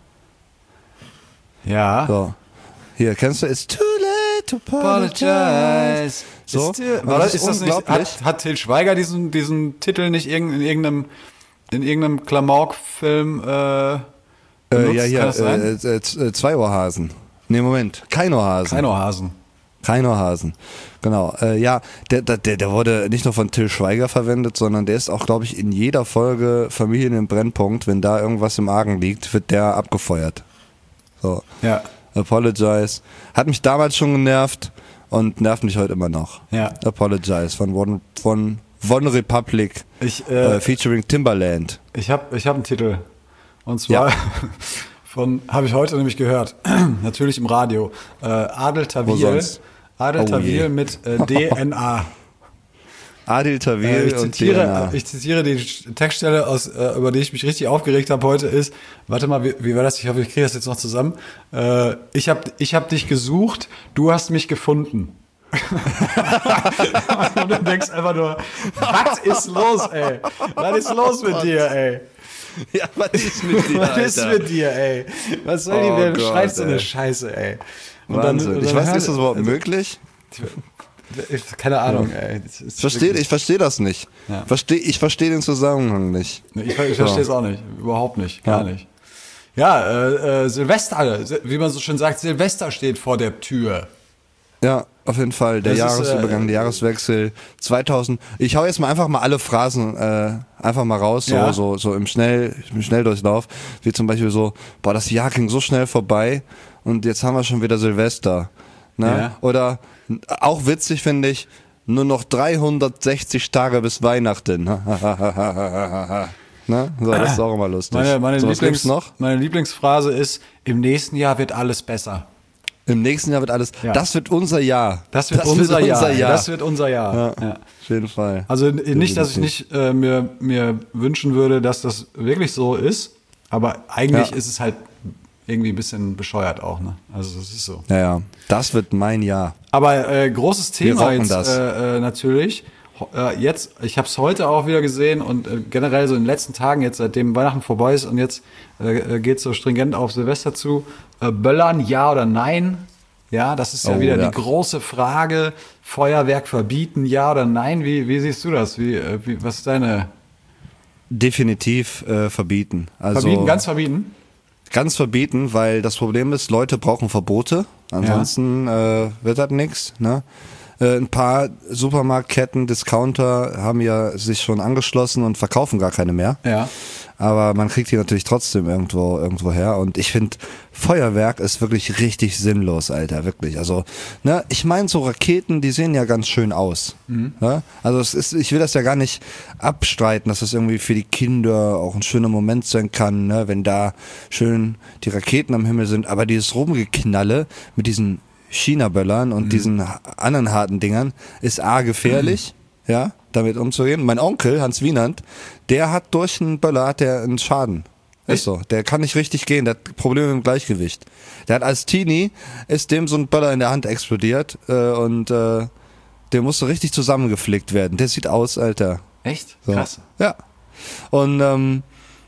Ja. So. Hier, kennst du? It's too late to apologize. Apologize. So. Ist, der, Und war das das, ist ist das nicht, unglaublich. hat, hat Til Schweiger diesen, diesen Titel nicht irgend- in irgendeinem, in irgendeinem Klamauk-Film äh, Äh, benutzt? ja, hier, Kann das sein? äh, äh, z- äh, zwei Ohrhasen. Nee, Moment, kein Ohrhasen. Kein Ohrhasen. Kein Ohrhasen. Genau. Äh, ja, der, der, der wurde nicht nur von Til Schweiger verwendet, sondern der ist auch, glaube ich, in jeder Folge Familien im Brennpunkt. Wenn da irgendwas im Argen liegt, wird der abgefeuert. So. Ja. Apologize. Hat mich damals schon genervt und nervt mich heute immer noch. Ja. Apologize von One, von One Republic Ich, äh, äh, featuring Timbaland. Ich habe ich hab einen Titel. Und zwar Ja. von, habe ich heute nämlich gehört, natürlich im Radio, äh, Adel Wo Tawil. sonst? Adel Oh je. Tawil mit äh, D N A. Adil Äh, Tawil ich, und zitiere, D N A. ich zitiere die Textstelle, aus, äh, über die ich mich richtig aufgeregt habe heute, ist, warte mal, wie, wie war das? Ich hoffe, ich kriege das jetzt noch zusammen. Äh, ich habe ich hab dich gesucht, du hast mich gefunden. Und du denkst einfach nur, was ist los, ey? Was ist los mit dir, ey? Ja, was ist mit dir, Was Alter? ist mit dir, ey? Was soll die Oh denn? Du Gott, schreibst so eine ey. Scheiße, ey. Und Wahnsinn. und ich weiß nicht, ist das hör- überhaupt also, möglich? ich- Keine Ahnung, ey. Das ist Verstehe, wirklich- ich verstehe das nicht. Ja. Versteh, ich verstehe den Zusammenhang nicht. Ich, ich verstehe es auch nicht. Überhaupt nicht. Gar Ja. nicht. Ja, äh, äh, Silvester, wie man so schön sagt, Silvester steht vor der Tür. Ja, auf jeden Fall. Der Das ist, Jahresübergang, äh, der Jahreswechsel zweitausend. Ich hau jetzt mal einfach mal alle Phrasen äh, einfach mal raus, so, Ja. so, so im, Schnell, im Schnelldurchlauf. Wie zum Beispiel so, boah, das Jahr ging so schnell vorbei und jetzt haben wir schon wieder Silvester. Ne? Ja. Oder auch witzig finde ich, nur noch dreihundertsechzig Tage bis Weihnachten. Ne? So, das ist auch immer lustig. Meine, meine, so, was Lieblings, gibt's noch? meine Lieblingsphrase ist, im nächsten Jahr wird alles besser. Im nächsten Jahr wird alles, Ja. das wird unser Jahr. Das wird, unser, Jahr. Das wird unser Jahr. Ja, Ja. auf jeden Fall. Also nicht, dass ich Definitiv. nicht äh, mir, mir wünschen würde, dass das wirklich so ist, aber eigentlich Ja. ist es halt irgendwie ein bisschen bescheuert auch. Ne? Also das ist so. Ja, ja, das wird mein Jahr. Aber äh, großes Thema rocken jetzt das. äh, äh, natürlich. Ho- Äh, jetzt, ich habe es heute auch wieder gesehen und äh, generell so in den letzten Tagen, jetzt seitdem Weihnachten vorbei ist und jetzt äh, geht es so stringent auf Silvester zu. Äh, Böllern, ja oder nein? Ja, das ist ja Oh, wieder ja. die große Frage. Feuerwerk verbieten, ja oder nein? Wie, wie siehst du das? Wie, äh, wie, was ist deine... Definitiv äh, verbieten. Also Verbieten, ganz verbieten? ganz verbieten, weil das Problem ist, Leute brauchen Verbote. Ansonsten äh, wird das nichts. Ne? Äh, ein paar Supermarktketten, Discounter haben ja sich schon angeschlossen und verkaufen gar keine mehr. Ja. Aber man kriegt die natürlich trotzdem irgendwo irgendwo her. Und ich finde, Feuerwerk ist wirklich richtig sinnlos, Alter, wirklich. Also, ne, ich meine, so Raketen, die sehen ja ganz schön aus. Ne? Also es ist, ich will das ja gar nicht abstreiten, dass das irgendwie für die Kinder auch ein schöner Moment sein kann, ne, wenn da schön die Raketen am Himmel sind. Aber dieses Rumgeknalle mit diesen China-Böllern und diesen ha- anderen harten Dingern ist A, gefährlich, ja, damit umzugehen. Mein Onkel, Hans Wienand, der hat durch einen Böller hat der einen Schaden. Ist so. Der kann nicht richtig gehen, der hat Probleme mit dem Gleichgewicht. Der hat als Teenie, ist dem so ein Böller in der Hand explodiert äh, und äh, der musste richtig zusammengeflickt werden. Der sieht aus, Alter. Echt? So. Krass. Ja. Und ähm,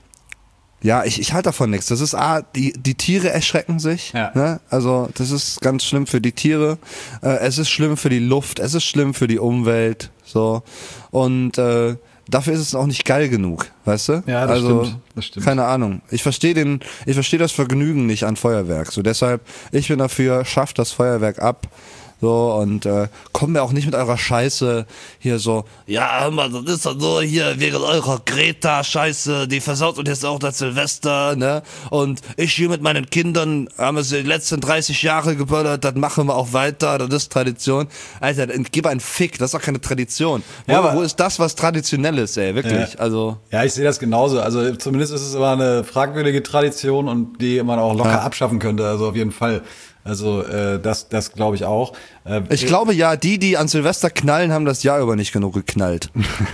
ja, ich, ich halte davon nichts. Das ist A, die, die Tiere erschrecken sich. Ja. Ne? Also das ist ganz schlimm für die Tiere. Äh, es ist schlimm für die Luft. Es ist schlimm für die Umwelt. So. Und äh, dafür ist es auch nicht geil genug, weißt du? Ja, das also, stimmt. Das stimmt. Keine Ahnung. Ich verstehe den, ich verstehe das Vergnügen nicht an Feuerwerk. So deshalb, ich bin dafür, schafft das Feuerwerk ab. So, und äh, kommen wir auch nicht mit eurer Scheiße hier so, ja, hör mal, das ist doch nur hier wegen eurer Greta-Scheiße, die versaut uns jetzt auch das Silvester, ne? Und ich hier mit meinen Kindern haben es die letzten dreißig Jahre geböllert, das machen wir auch weiter, das ist Tradition. Alter, gib einen Fick, das ist doch keine Tradition. Wo, Ja, aber- wo ist das, was traditionell ist, ey, wirklich? Ja. Also, Ja, ich sehe das genauso. Also zumindest ist es immer eine fragwürdige Tradition und die man auch locker Ja. abschaffen könnte. Also auf jeden Fall. Also äh, das, das glaube ich auch. Äh, ich glaube ja, die, die an Silvester knallen, haben das Jahr über nicht genug geknallt.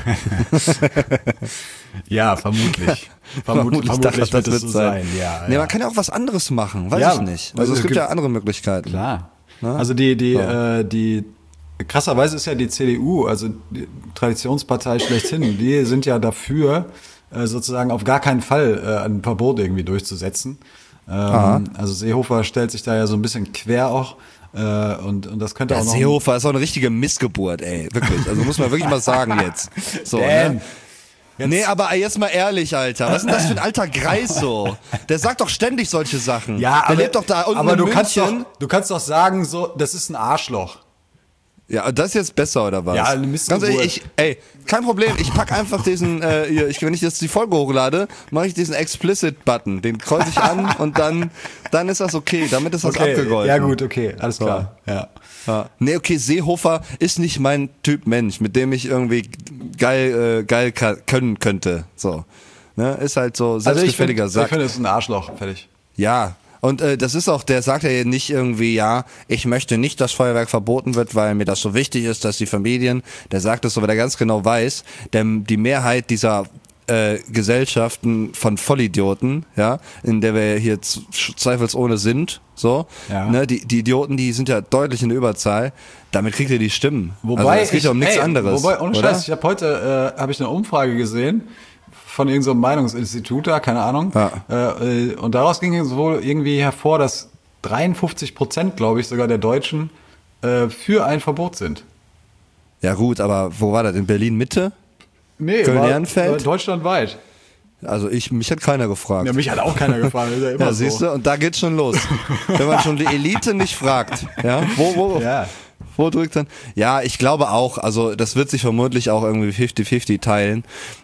ja, vermutlich. Vermut, vermutlich, dachte, wird es so sein. Ja, nee, ja. man kann ja auch was anderes machen, weiß Ja, ich nicht. also Also es es gibt gibt- ja andere Möglichkeiten. Klar. Ne? Also die, die, Ja. äh, die krasserweise ist ja die C D U, also die Traditionspartei schlechthin, die sind ja dafür, äh, sozusagen auf gar keinen Fall äh, ein Verbot irgendwie durchzusetzen. Ähm, also Seehofer stellt sich da ja so ein bisschen quer auch. Äh, und, und das könnte Der auch noch. Seehofer ist auch eine richtige Missgeburt, ey, wirklich. Also muss man wirklich mal sagen jetzt. So, Dan, ne? Nee, aber jetzt mal ehrlich, Alter. Was ist denn das für ein alter Greis so? Der sagt doch ständig solche Sachen. Ja, der aber, lebt doch da unten aber in du kannst doch, München. du kannst doch sagen, so, das ist ein Arschloch. Ja, das ist jetzt besser, oder was? Ja, eine Missgeburt. Ganz ehrlich, ich, ey, kein Problem, ich pack einfach diesen, äh, hier, ich, wenn ich jetzt die Folge hochlade, mache ich diesen Explicit-Button, den kreuze ich an und dann, dann ist das okay, damit ist das abgegolten. Ja gut, okay, alles klar. Ja. Ja. Nee, okay, Seehofer ist nicht mein Typ Mensch, mit dem ich irgendwie geil, äh, geil ka- können könnte, so. Ne, ist halt so Also ich selbstgefälliger finde, ich Sack. finde, es ist ein Arschloch, fertig. Ja, und äh, das ist auch, der sagt ja nicht irgendwie, ja, ich möchte nicht, dass Feuerwerk verboten wird, weil mir das so wichtig ist, dass die Familien, der sagt es so, weil er ganz genau weiß, denn die Mehrheit dieser äh, Gesellschaften von Vollidioten, ja, in der wir hier z- zweifelsohne sind, so, Ja. ne, die, die Idioten, die sind ja deutlich in der Überzahl, damit kriegt ihr die Stimmen. Wobei also es geht ja um ich- nichts ey, anderes. Wobei, ohne oder? Scheiß, ich habe heute äh, habe ich eine Umfrage gesehen von irgendeinem so Meinungsinstitut da, keine Ahnung. Ja. Äh, und daraus ging es wohl irgendwie hervor, dass dreiundfünfzig Prozent, glaube ich, sogar der Deutschen äh, für ein Verbot sind. Ja gut, aber wo war das? In Berlin-Mitte? Nee, Köln-Ehrenfeld? Deutschlandweit. Also ich, mich hat keiner gefragt. Ja, mich hat auch keiner gefragt. Ist ja immer Ja, so. siehst du, und da geht's schon los. Wenn man schon die Elite nicht fragt, ja, wo, wo, Ja. wo drückt dann? Ja, ich glaube auch, also das wird sich vermutlich auch irgendwie fifty fifty teilen,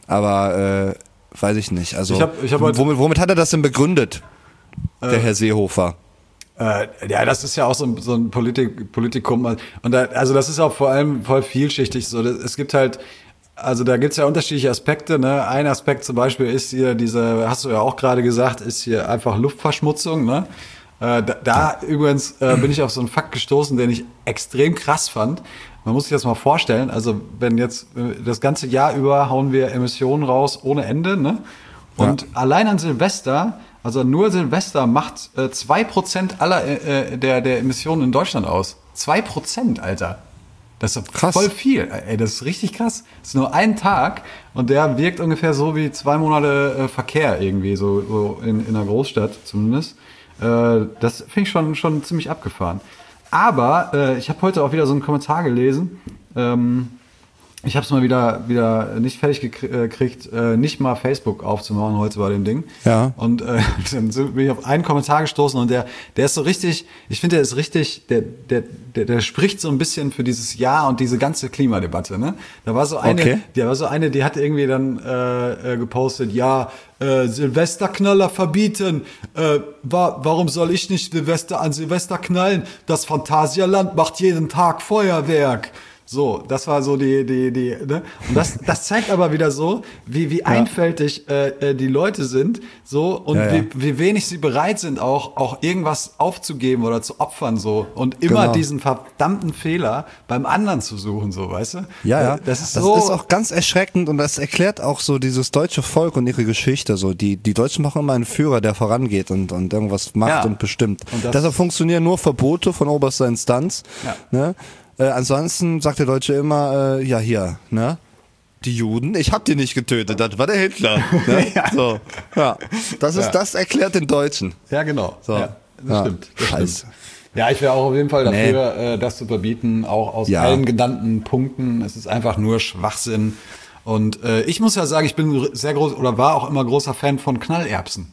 aber äh, weiß ich nicht. Also Ich hab- ich hab heute- womit, womit hat er das denn begründet, der Herr Seehofer? Äh, ja, das ist ja auch so ein, so ein Politik, Politikum. Und da, also das ist auch vor allem voll vielschichtig. So, das, es gibt halt, also da gibt's ja unterschiedliche Aspekte. Ne? Ein Aspekt zum Beispiel ist hier diese, hast du ja auch gerade gesagt, ist hier einfach Luftverschmutzung. Ne? Äh, da da übrigens äh, bin ich auf so einen Fakt gestoßen, den ich extrem krass fand. Man muss sich das mal vorstellen. Also wenn jetzt äh, das ganze Jahr über hauen wir Emissionen raus ohne Ende. Ne? Und Ja. allein an Silvester, also nur Silvester macht äh, zwei Prozent aller äh, der, der Emissionen in Deutschland aus. zwei Prozent, Alter. Das ist Krass. voll viel. Ey, das ist richtig krass. Das ist nur ein Tag und der wirkt ungefähr so wie zwei Monate äh, Verkehr irgendwie, so, so in, in einer Großstadt zumindest. Äh, das finde ich schon, schon ziemlich abgefahren. Aber äh, ich habe heute auch wieder so einen Kommentar gelesen. Ähm, Ich habe es mal wieder wieder nicht fertig gekriegt, äh, nicht mal Facebook aufzumachen heute bei dem Ding. Ja. Und äh, dann bin ich auf einen Kommentar gestoßen und der der ist so richtig, ich finde, der ist richtig, der der der der spricht so ein bisschen für dieses Jahr und diese ganze Klimadebatte. Ne? Da war so eine, Okay. da war so eine, die hat irgendwie dann äh, äh, gepostet, ja, äh, Silvesterknaller verbieten. Äh, wa warum soll ich nicht Silvester an Silvester knallen? Das Phantasialand macht jeden Tag Feuerwerk. So, das war so die, die, die, ne? Und das, das zeigt aber wieder so, wie, wie einfältig äh, die Leute sind, so, und Ja, ja. Wie, wie wenig sie bereit sind, auch, auch irgendwas aufzugeben oder zu opfern, so. Und immer Genau. diesen verdammten Fehler beim anderen zu suchen, so, weißt du? Ja, ja. Das ist das so. ist auch ganz erschreckend und das erklärt auch so dieses deutsche Volk und ihre Geschichte. So, die, die Deutschen machen immer einen Führer, der vorangeht und, und irgendwas macht Ja. und bestimmt. Und das- Deshalb funktionieren nur Verbote von oberster Instanz. Ja. Ne? Äh, ansonsten sagt der Deutsche immer, äh, ja hier, ne? Die Juden, ich hab die nicht getötet, das war der Hitler. Ne? Ja. So, ja. Das ist, Ja. das erklärt den Deutschen. Ja, genau. So. Ja, das Ja. stimmt. Das Scheiße. stimmt. Ja, ich wäre auch auf jeden Fall dafür, äh, das zu verbieten, auch aus Ja. allen genannten Punkten. Es ist einfach nur Schwachsinn. Und äh, ich muss ja sagen, ich bin sehr groß oder war auch immer großer Fan von Knallerbsen.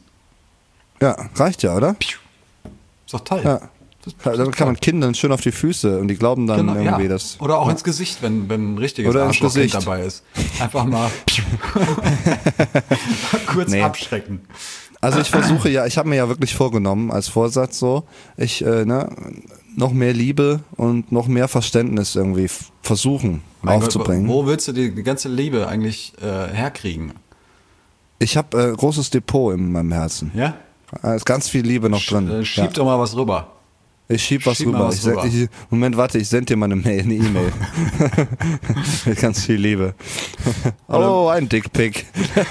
Ja, reicht ja, oder? Ist doch toll. Ja. Das ist Damit kann man Kindern schön auf die Füße und die glauben dann Genau, irgendwie, ja. dass. Oder auch ins Gesicht, wenn, wenn ein richtiges Oder ins Arschlochkind Gesicht. dabei ist. Einfach mal kurz Nee. abschrecken. Also ich versuche ja, ich habe mir ja wirklich vorgenommen als Vorsatz so, ich äh, ne, noch mehr Liebe und noch mehr Verständnis irgendwie f- versuchen Mein aufzubringen. Gott, wo willst du die, die ganze Liebe eigentlich äh, herkriegen? Ich habe äh, großes Depot in meinem Herzen. Ja? Da ist ganz viel Liebe noch drin. Äh, schieb Ja. doch mal was rüber. Ich schieb was schieb mal rüber. was ich send, rüber. Ich, Moment, warte, ich sende dir mal eine Mail, eine E-Mail. Mit ganz viel Liebe. Oh, ein Dickpick.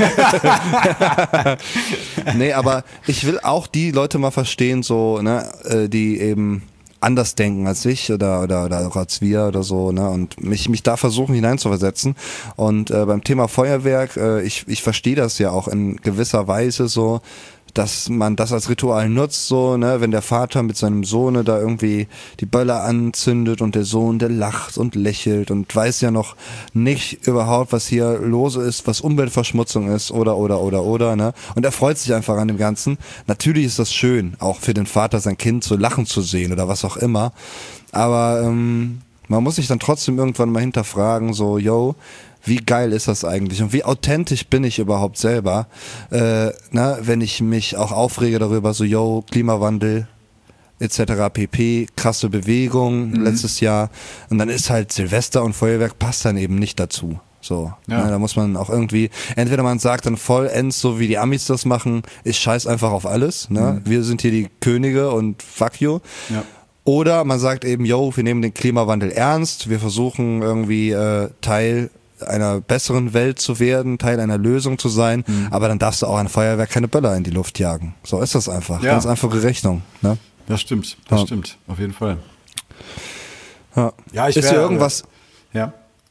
Nee, aber ich will auch die Leute mal verstehen, so, ne, äh, die eben anders denken als ich oder, oder, oder auch als wir oder so, ne, und mich, mich da versuchen hineinzuversetzen. Und äh, beim Thema Feuerwerk, äh, ich, ich verstehe das ja auch in gewisser Weise so, dass man das als Ritual nutzt, so, ne, wenn der Vater mit seinem Sohne da irgendwie die Böller anzündet und der Sohn, der lacht und lächelt und weiß ja noch nicht überhaupt, was hier los ist, was Umweltverschmutzung ist oder, oder, oder, oder, ne, und er freut sich einfach an dem Ganzen. Natürlich ist das schön, auch für den Vater sein Kind so lachen zu sehen oder was auch immer, aber ähm, man muss sich dann trotzdem irgendwann mal hinterfragen, so, yo, wie geil ist das eigentlich und wie authentisch bin ich überhaupt selber, äh, na, wenn ich mich auch aufrege darüber, so, yo, Klimawandel et cetera pp, krasse Bewegung Mhm. letztes Jahr und dann ist halt Silvester und Feuerwerk passt dann eben nicht dazu. So, Ja. ne, da muss man auch irgendwie, entweder man sagt dann vollends, so wie die Amis das machen, ich scheiß einfach auf alles, ne? Wir sind hier die Könige und fuck you. Ja. Oder man sagt eben, yo, wir nehmen den Klimawandel ernst, wir versuchen irgendwie äh, Teil einer besseren Welt zu werden, Teil einer Lösung zu sein, Mhm. aber dann darfst du auch ein Feuerwerk keine Böller in die Luft jagen. So ist das einfach. Ja. Ganz einfache Rechnung. Ne? Das stimmt, das Ja. stimmt, auf jeden Fall. Ja. Ja, ich ist wär- hier irgendwas, Ja.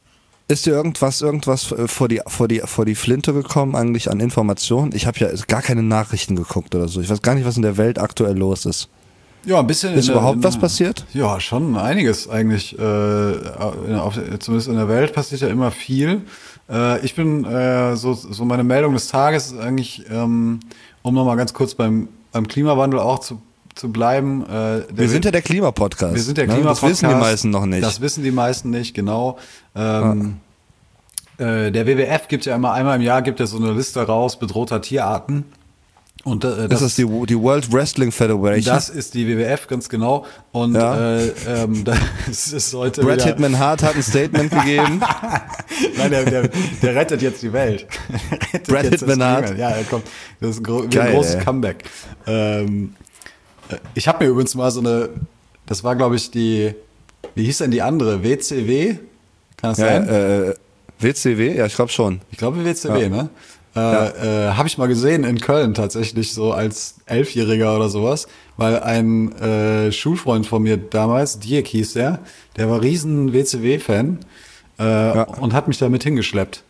Ist dir irgendwas, irgendwas vor die, vor die, vor die Flinte gekommen, eigentlich an Informationen? Ich habe ja gar keine Nachrichten geguckt oder so. Ich weiß gar nicht, was in der Welt aktuell los ist. Ja, ein bisschen. Ist in überhaupt der, in, was passiert? Ja, schon einiges eigentlich. Äh, in, auf, zumindest in der Welt passiert ja immer viel. Äh, ich bin äh, so, so meine Meldung des Tages ist eigentlich, ähm, um nochmal ganz kurz beim, beim Klimawandel auch zu, zu bleiben. Äh, wir sind ja der Klimapodcast. Wir sind der ne? Klimapodcast. Das wissen die meisten noch nicht. Das wissen die meisten nicht, genau. Ähm, ah. äh, der W W F gibt ja immer einmal im Jahr gibt ja so eine Liste raus bedrohter Tierarten. Und, äh, das, das ist die, die World Wrestling Federation. Das ist die W W F, ganz genau. Und ja. äh, ähm, das ist heute Bret wieder Hitman Hart hat ein Statement gegeben. Nein, der, der, der rettet jetzt die Welt. Bret Hitman Hart. Ja, er kommt. Das ist ein, gro Geil, ein großes ey. Comeback. Ähm, ich habe mir übrigens mal so eine, das war glaube ich die, wie hieß denn die andere? W C W? Kann das ja, sein? Äh, W C W? Ja, ich glaube schon. Ich glaube W C W, ja. ne? Äh, ja. äh, habe ich mal gesehen in Köln tatsächlich so als Elfjähriger oder sowas, weil ein äh, Schulfreund von mir damals, Dirk hieß der, der war riesen W C W-Fan äh, ja. und hat mich damit hingeschleppt.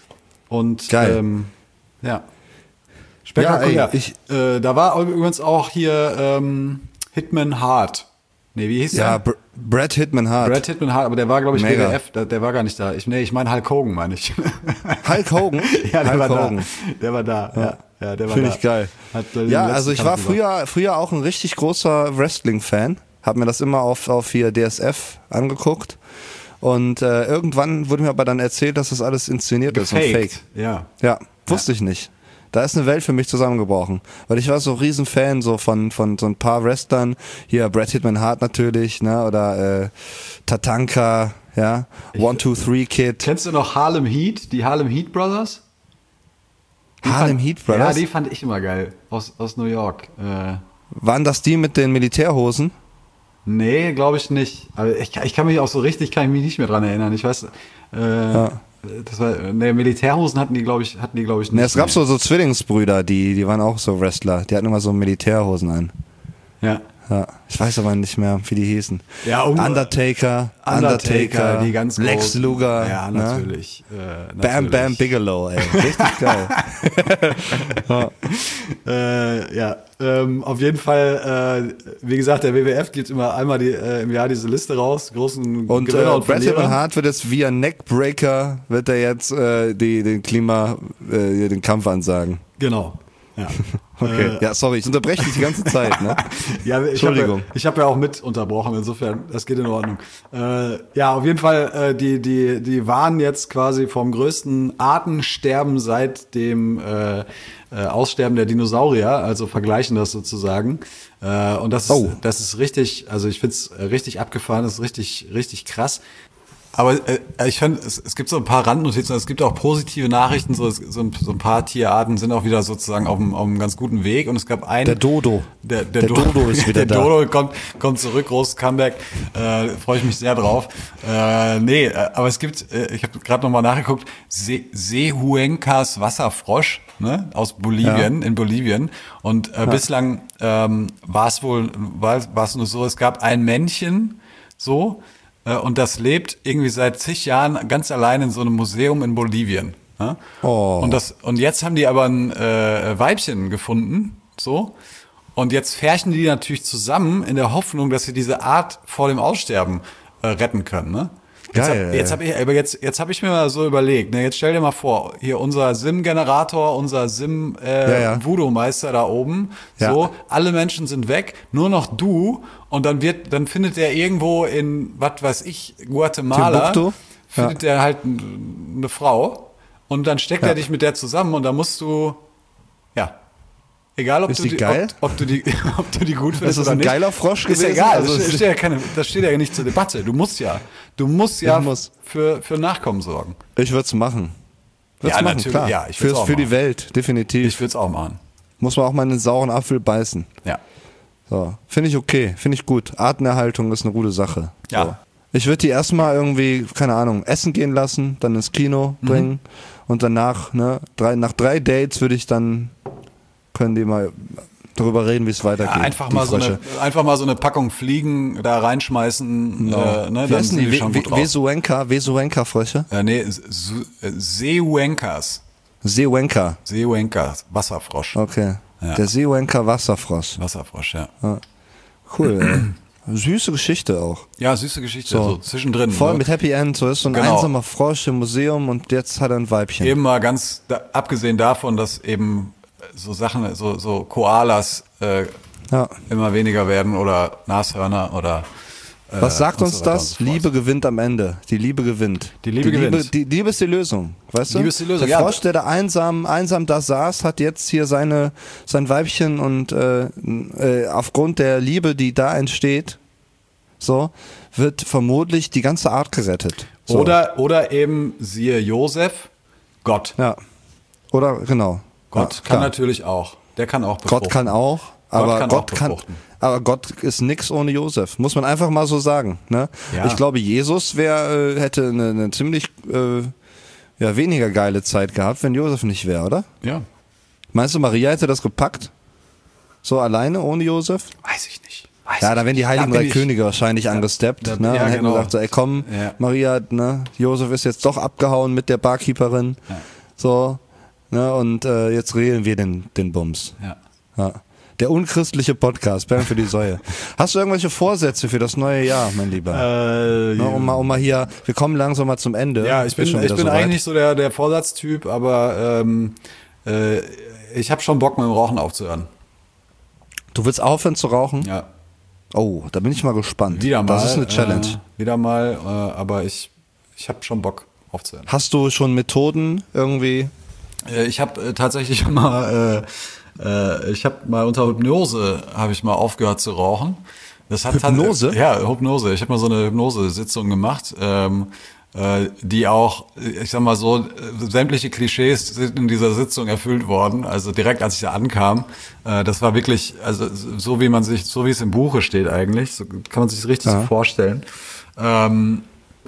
Und Geil. Ähm, ja, spektakulär. Ja, ey, ich, äh, da war übrigens auch hier ähm, Hitman Hart. Nee, wie hieß ja, der? Br Bret Hitman Hart. Bret Hitman Hart, aber der war, glaube ich, Mega. W W F, der, der war gar nicht da. Ich, nee, ich meine Hulk Hogan, meine ich. Hulk Hogan? Ja, der Hulk war Hogan. da. Der war da, ja. ja der war Finde da. ich geil. Hat, äh, ja, den also ich letzten war Kampf früher, früher auch ein richtig großer Wrestling-Fan. Hab mir das immer auf, auf hier D S F angeguckt. Und äh, irgendwann wurde mir aber dann erzählt, dass das alles inszeniert Gefaked. ist und fake. Ja. Ja, wusste ja. ich nicht. Da ist eine Welt für mich zusammengebrochen. Weil ich war so riesen Fan so von, von so ein paar Wrestlern. Hier Bret Hitman Hart natürlich, ne? Oder äh, Tatanka, ja. One, Two, Three Kid. Kennst du noch Harlem Heat? Die Harlem Heat Brothers? Die Harlem fand, Heat Brothers? Ja, die fand ich immer geil. Aus, aus New York. Äh, Waren das die mit den Militärhosen? nee, glaube ich nicht. Aber ich, ich kann mich auch so richtig, kann ich mich nicht mehr dran erinnern. Ich weiß, äh, Ja. das war, ne, Militärhosen hatten die, glaube ich, hatten die, glaube ich, nicht. Ne, es gab mehr. so, so Zwillingsbrüder, die, die waren auch so Wrestler. Die hatten immer so Militärhosen an. Ja. Ja, ich weiß aber nicht mehr, wie die hießen. Ja, um, Undertaker, Undertaker, Undertaker, die ganz Lex großen. Luger. Ja, ne? natürlich. Äh, Bam natürlich. Bam Bigelow, ey. Richtig geil. ja. Äh, ja, ähm, auf jeden Fall, äh, wie gesagt, der W W F gibt immer einmal die, äh, im Jahr diese Liste raus, großen Und, Gewinner äh, und Bret Hitman Verlierer. Hart wird jetzt via Neckbreaker, wird er jetzt äh, die, den Klima, äh, den Kampf ansagen. Genau. Ja. Okay, Äh, ja, sorry, ich unterbreche dich die ganze Zeit, ne? Ja, ich habe Entschuldigung. ja, ich hab ja auch mit unterbrochen, insofern, das geht in Ordnung. Äh, ja, auf jeden Fall, äh, die, die, die waren jetzt quasi vom größten Artensterben seit dem äh, äh, Aussterben der Dinosaurier, also vergleichen das sozusagen. Äh, und das ist, Oh. das ist richtig, also ich find's richtig abgefahren, das ist richtig, richtig krass. Aber äh, ich finde, es, es gibt so ein paar Randnotizen, es gibt auch positive Nachrichten, so, es, so, ein, so ein paar Tierarten sind auch wieder sozusagen auf einem, auf einem ganz guten Weg und es gab einen... Der Dodo. Der, der, Der Do Dodo ist wieder der da. Dodo kommt, kommt zurück, großes Comeback, äh, freue ich mich sehr drauf. Äh, nee, äh, aber es gibt, äh, ich habe gerade nochmal nachgeguckt, Se Sehuencas Wasserfrosch, ne, aus Bolivien, Ja. in Bolivien und äh, bislang ähm, war es wohl, war es nur so, es gab ein Männchen, so, und das lebt irgendwie seit zig Jahren ganz allein in so einem Museum in Bolivien. Ja? Oh. Und, das, und jetzt haben die aber ein äh, Weibchen gefunden, so. Und jetzt färchen die natürlich zusammen in der Hoffnung, dass sie diese Art vor dem Aussterben äh, retten können. Ne? Jetzt Geil, hab, jetzt habe ich, aber jetzt, jetzt habe ich mir mal so überlegt. Ne? Jetzt stell dir mal vor, hier unser Sim-Generator, unser Sim äh, Ja, ja. Voodoo-Meister da oben. Ja. So, alle Menschen sind weg, nur noch du. Und dann wird, dann findet er irgendwo in, was weiß ich, Guatemala, Timbuktu? findet er halt n- eine Frau. Und dann steckt Ja. er dich mit der zusammen und dann musst du, ja. Egal, ob Ist du die die, geil? Ob, ob du die, ob du die gut findest das oder ein nicht. geiler Frosch Ist gewesen? egal, Also das, es- steht ja keine, das steht ja nicht zur Debatte. Du musst ja, du musst ja Ich muss. für für Nachkommen sorgen. Ich würde es machen. Würd's Ja, machen, natürlich, klar. ja, ich würd's Für's, auch für die machen. Welt, definitiv. Ich würde es auch machen. Muss man auch mal einen sauren Apfel beißen. Ja. So. Finde ich okay, finde ich gut. Artenerhaltung ist eine gute Sache. Ja. So. Ich würde die erstmal irgendwie, keine Ahnung, essen gehen lassen, dann ins Kino Mhm. bringen und danach, ne, drei, nach drei Dates würde ich dann, können die mal darüber reden, wie es weitergeht. Ja, einfach, mal so eine, einfach mal so eine Packung Fliegen da reinschmeißen. No. Äh, ne, wie heißen die? die schon gut raus. Vesuenka, Vesuenka-Frösche? Äh, nee, Seewenkas. Seewenka. Seewenka, Wasserfrosch. Okay. Ja. Der Seewenka Wasserfrosch. Wasserfrosch, ja. Ja. Cool, ey. Süße Geschichte auch. Ja, süße Geschichte, So. so, zwischendrin. Voll ne? mit Happy End, so ist so ein Genau. einsamer Frosch im Museum und jetzt hat er ein Weibchen. Eben mal ganz, da, abgesehen davon, dass eben so Sachen, so, so Koalas äh, Ja. immer weniger werden oder Nashörner oder äh, Was sagt und uns so weiter das? und so fort. Liebe gewinnt am Ende. Die Liebe gewinnt. Die Liebe gewinnt. Die, die Liebe ist die Lösung, weißt du? Liebe ist die Lösung, der ja. Frosch, der da einsam, einsam da saß, hat jetzt hier seine, sein Weibchen und äh, äh, aufgrund der Liebe, die da entsteht, so, wird vermutlich die ganze Art gerettet. So. Oder, oder eben, siehe Josef, Gott. Ja. Oder, genau. Gott ja, kann klar. natürlich auch. Der kann auch befruchten. Gott kann auch, aber kann Gott auch kann, befruchten. aber Gott ist nix ohne Josef, muss man einfach mal so sagen. Ne? Ja. Ich glaube, Jesus wär, äh, hätte eine, eine ziemlich äh, ja, weniger geile Zeit gehabt, wenn Josef nicht wäre, oder? Ja. Meinst du, Maria hätte das gepackt? So alleine, ohne Josef? Weiß ich nicht. Weiß Ja, da wären die ich. Heiligen bin Drei ich- Könige wahrscheinlich angesteppt. da- Ne? ja, Und hätten genau. gesagt, so, ey komm, Ja. Maria, ne? Josef ist jetzt doch abgehauen mit der Barkeeperin. Ja. So, ne? Und äh, jetzt regeln wir den, den Bums. Ja. Ja. Der unchristliche Podcast, Bern für die Säue. Hast du irgendwelche Vorsätze für das neue Jahr, mein Lieber? Äh, Ne, um, mal, um mal hier, wir kommen langsam mal zum Ende. Ja, ich bin, Ist schon ich wieder bin soweit. eigentlich nicht so der, der Vorsatztyp, aber ähm, äh, ich habe schon Bock, mit dem Rauchen aufzuhören. Du willst aufhören zu rauchen? Ja, Oh, da bin ich mal gespannt. wieder mal. Das ist eine Challenge. Äh, wieder mal, äh, aber ich, ich habe schon Bock aufzuhören. Hast du schon Methoden irgendwie? Äh, ich habe äh, tatsächlich mal, äh, äh, ich habe mal unter Hypnose habe ich mal aufgehört zu rauchen. Das hat Hypnose? Hat, ja, Hypnose. Ich habe mal so eine Hypnose-Sitzung gemacht, ähm, äh, die auch, ich sag mal so, äh, sämtliche Klischees sind in dieser Sitzung erfüllt worden. Also direkt, als ich da ankam, äh, das war wirklich, also so wie man sich, so wie es im Buche steht eigentlich, so kann man sich das richtig Ja. so vorstellen. Ähm,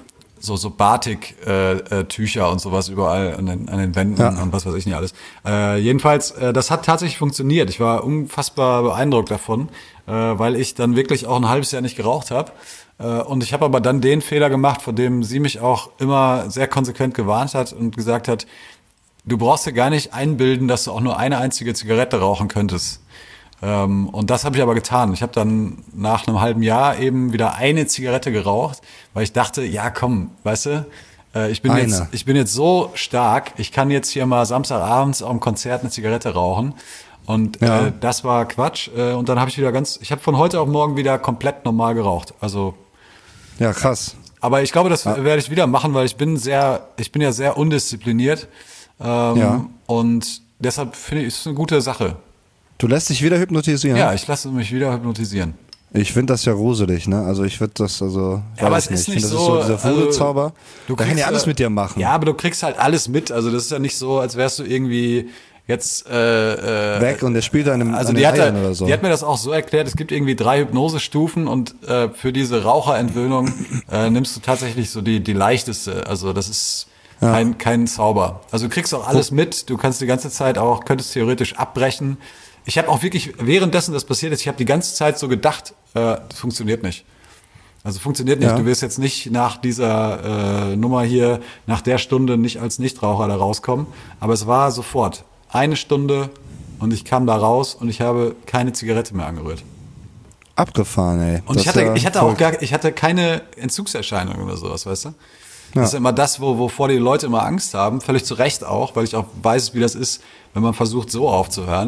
so so Batik-Tücher äh, Tücher und sowas überall an den, an den Wänden Ja. und was weiß ich nicht alles. Äh, jedenfalls, äh, das hat tatsächlich funktioniert. Ich war unfassbar beeindruckt davon, äh, weil ich dann wirklich auch ein halbes Jahr nicht geraucht habe. Äh, und ich habe aber dann den Fehler gemacht, vor dem sie mich auch immer sehr konsequent gewarnt hat und gesagt hat, du brauchst dir gar nicht einbilden, dass du auch nur eine einzige Zigarette rauchen könntest. Ähm, und das habe ich aber getan. Ich habe dann nach einem halben Jahr eben wieder eine Zigarette geraucht, weil ich dachte, ja komm, weißt du, äh, ich bin Eine. jetzt, ich bin jetzt so stark, ich kann jetzt hier mal Samstagabends am Konzert eine Zigarette rauchen. Und Ja. äh, das war Quatsch. Äh, und dann habe ich wieder ganz, ich habe von heute auf morgen wieder komplett normal geraucht. Also, Ja, krass. aber ich glaube, das werde ich wieder machen, weil ich bin sehr, ich bin ja sehr undiszipliniert. Ähm, Ja. Und deshalb finde ich, es eine gute Sache. Du lässt dich wieder hypnotisieren? Ja, ich lasse mich wieder hypnotisieren. Ich finde das ja gruselig, ne? Also ich würde das, also, Ja, aber weiß es ist Ich nicht finde, das so, ist so dieser Vogelzauber. also, du da kann kriegst, ja alles äh, mit dir machen. Ja, aber du kriegst halt alles mit. Also das ist ja nicht so, als wärst du irgendwie jetzt äh, äh, Weg und der spielt da einem Also an die den hat, Eiern ja- oder so. die hat mir das auch so erklärt, es gibt irgendwie drei Hypnosestufen und äh, für diese Raucherentwöhnung äh, nimmst du tatsächlich so die, die leichteste. Also das ist kein, kein Zauber. Also du kriegst auch alles mit, du kannst die ganze Zeit auch, könntest theoretisch abbrechen. Ich habe auch wirklich, währenddessen das passiert ist, ich habe die ganze Zeit so gedacht, äh, das funktioniert nicht. Also funktioniert nicht. Ja. Du wirst jetzt nicht nach dieser äh, Nummer hier, nach der Stunde nicht als Nichtraucher da rauskommen. Aber es war sofort eine Stunde und ich kam da raus und ich habe keine Zigarette mehr angerührt. Abgefahren, ey. Und Das ich hatte, ist ja ich hatte voll- auch gar, ich hatte keine Entzugserscheinungen oder sowas, weißt du? Das ist immer das, wo, wovor die Leute immer Angst haben, völlig zu Recht auch, weil ich auch weiß, wie das ist, wenn man versucht, so aufzuhören.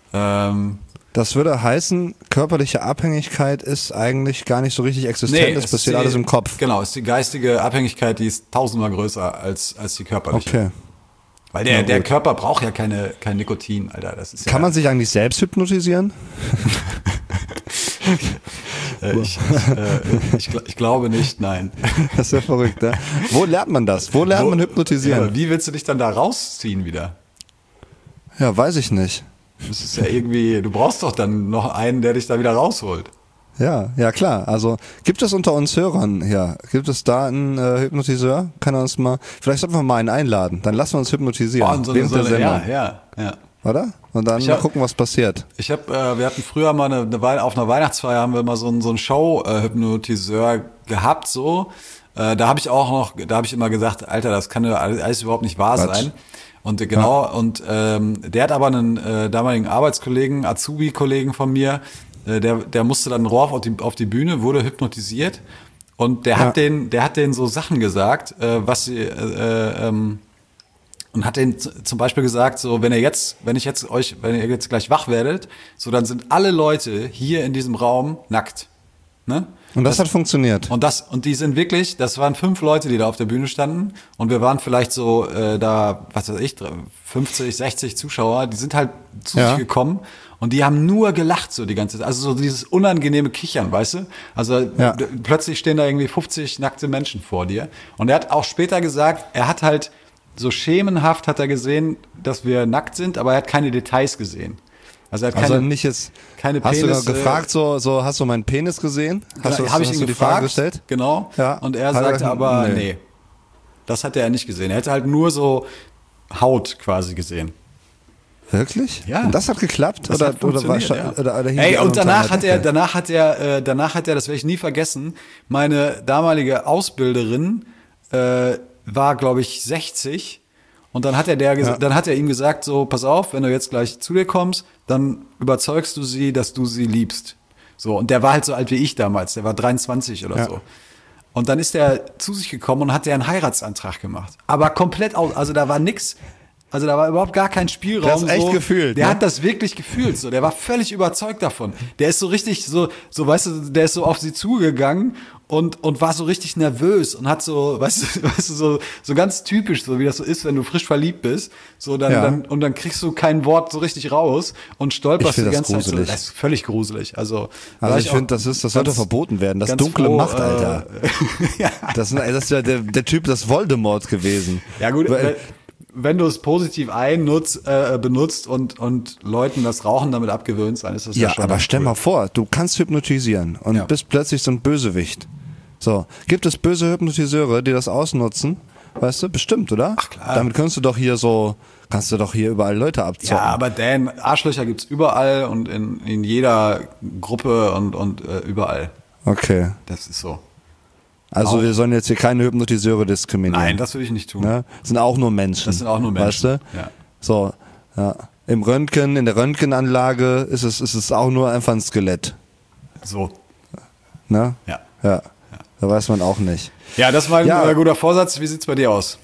Ähm, Das würde heißen, körperliche Abhängigkeit ist eigentlich gar nicht so richtig existent, das es passiert ist die- alles im Kopf. Genau, es ist die geistige Abhängigkeit, die ist tausendmal größer als, als die körperliche. Okay. Weil der, Na der gut. Körper braucht ja keine, kein Nikotin, Alter. Das ist ja, Kann man sich eigentlich selbst hypnotisieren? äh, ich, ich, äh, ich, gl- ich glaube nicht, nein. Das ist ja verrückt, ne? Wo lernt man das? Wo lernt Wo- man hypnotisieren? Ja, wie willst du dich dann da rausziehen wieder? Ja, weiß ich nicht. Das ist ja irgendwie, du brauchst doch dann noch einen, der dich da wieder rausholt. Ja, ja klar. Also gibt es unter uns Hörern hier, gibt es da einen äh, Hypnotiseur? Kann er uns mal, vielleicht sollten wir mal einen einladen, dann lassen wir uns hypnotisieren. Oh, und so eine, während so der eine, Sendung. ja, ja, ja. oder? Und dann Ich hab- mal gucken, was passiert. Ich habe, äh, wir hatten früher mal eine, eine Weile, auf einer Weihnachtsfeier haben wir mal so einen, so einen Show-Hypnotiseur gehabt, so. Äh, da habe ich auch noch, da habe ich immer gesagt, Alter, das kann ja alles, alles überhaupt nicht wahr Quatsch. sein. Und äh, genau, und ähm, der hat aber einen äh, damaligen Arbeitskollegen, Azubi-Kollegen von mir, äh, der, der musste dann rauf auf die, auf die Bühne, wurde hypnotisiert und der Ja. hat den, der hat denen so Sachen gesagt, äh, was sie, äh, äh, ähm, und hat denen z- zum Beispiel gesagt, so, wenn ihr jetzt, wenn ich jetzt euch, wenn ihr jetzt gleich wach werdet, so, dann sind alle Leute hier in diesem Raum nackt, ne? Und das, hat funktioniert. Und das und die sind wirklich, das waren fünf Leute, die da auf der Bühne standen und wir waren vielleicht so äh, da, was weiß ich, fünfzig, sechzig Zuschauer, die sind halt zu Ja. sich gekommen und die haben nur gelacht so die ganze Zeit, also so dieses unangenehme Kichern, weißt du? Also Ja. d- plötzlich stehen da irgendwie fünfzig nackte Menschen vor dir und er hat auch später gesagt, er hat halt so schemenhaft hat er gesehen, dass wir nackt sind, aber er hat keine Details gesehen. Also er hat keine Also nicht jetzt, keine hast Penis, du gefragt, so, so, hast du meinen Penis gesehen? Hast du, habe ich hast ihn du die gefragt, Frage gestellt? genau. Ja. Und er Hat er sagte gesagt, aber, nee. nee. Das hat er nicht gesehen. Er hätte halt nur so Haut quasi gesehen. Wirklich? Ja. Und das hat geklappt? Das oder, hat oder, war, funktioniert, ja. oder, oder hing Ey, die alle und unter danach einer hat er, Decke? danach hat er, äh, danach hat er, das werde ich nie vergessen, meine damalige Ausbilderin äh, war, glaube ich, sechzig. Und dann hat er der, ges- Ja. dann hat er ihm gesagt, so, pass auf, wenn du jetzt gleich zu dir kommst, dann überzeugst du sie, dass du sie liebst. So, und der war halt so alt wie ich damals, der war dreiundzwanzig oder Ja. so. Und dann ist er zu sich gekommen und hat der einen Heiratsantrag gemacht. Aber komplett aus, also da war nix, also da war überhaupt gar kein Spielraum. Der hat's echt so. gefühlt, Der ne? hat das wirklich gefühlt, so. Der war völlig überzeugt davon. Der ist so richtig, so, so, weißt du, der ist so auf sie zugegangen und, und war so richtig nervös und hat so, weißt du, weißt du, so, so ganz typisch, so wie das so ist, wenn du frisch verliebt bist. So, dann, Ja. dann, und dann kriegst du kein Wort so richtig raus und stolperst Ich find die das ganze Zeit so. gruselig. Das ist völlig gruselig. Also, Also war ich auch finde, das ist, das sollte ganz- verboten werden. Das ganz dunkle froh, Macht, Alter. Äh, ja. Das, ist- das ist ja der, der Typ des Voldemort gewesen. Ja gut, Weil- wenn, wenn du es positiv einnutzt, äh, benutzt und, und Leuten das Rauchen damit abgewöhnst, dann ist das ja, Ja, schon aber ganz stell cool. mal vor, du kannst hypnotisieren und Ja. bist plötzlich so ein Bösewicht. So, gibt es böse Hypnotiseure, die das ausnutzen? Weißt du, bestimmt, oder? Ach, klar. Damit kannst du doch hier so, kannst du doch hier überall Leute abzocken. Ja, aber Dan, Arschlöcher gibt's überall und in, in jeder Gruppe und, und äh, überall. Okay. Das ist so. Also Auch- wir sollen jetzt hier keine Hypnotiseure diskriminieren. Nein, das will ich nicht tun. Ne? Das sind auch nur Menschen. Das sind auch nur Menschen. Weißt du? Ja. So, ja. Im Röntgen, in der Röntgenanlage ist es, ist es auch nur einfach ein Skelett. So. Ne? Ja. Ja. Da weiß man auch nicht. Ja, das war ein Ja. äh, guter Vorsatz. Wie sieht's bei dir aus?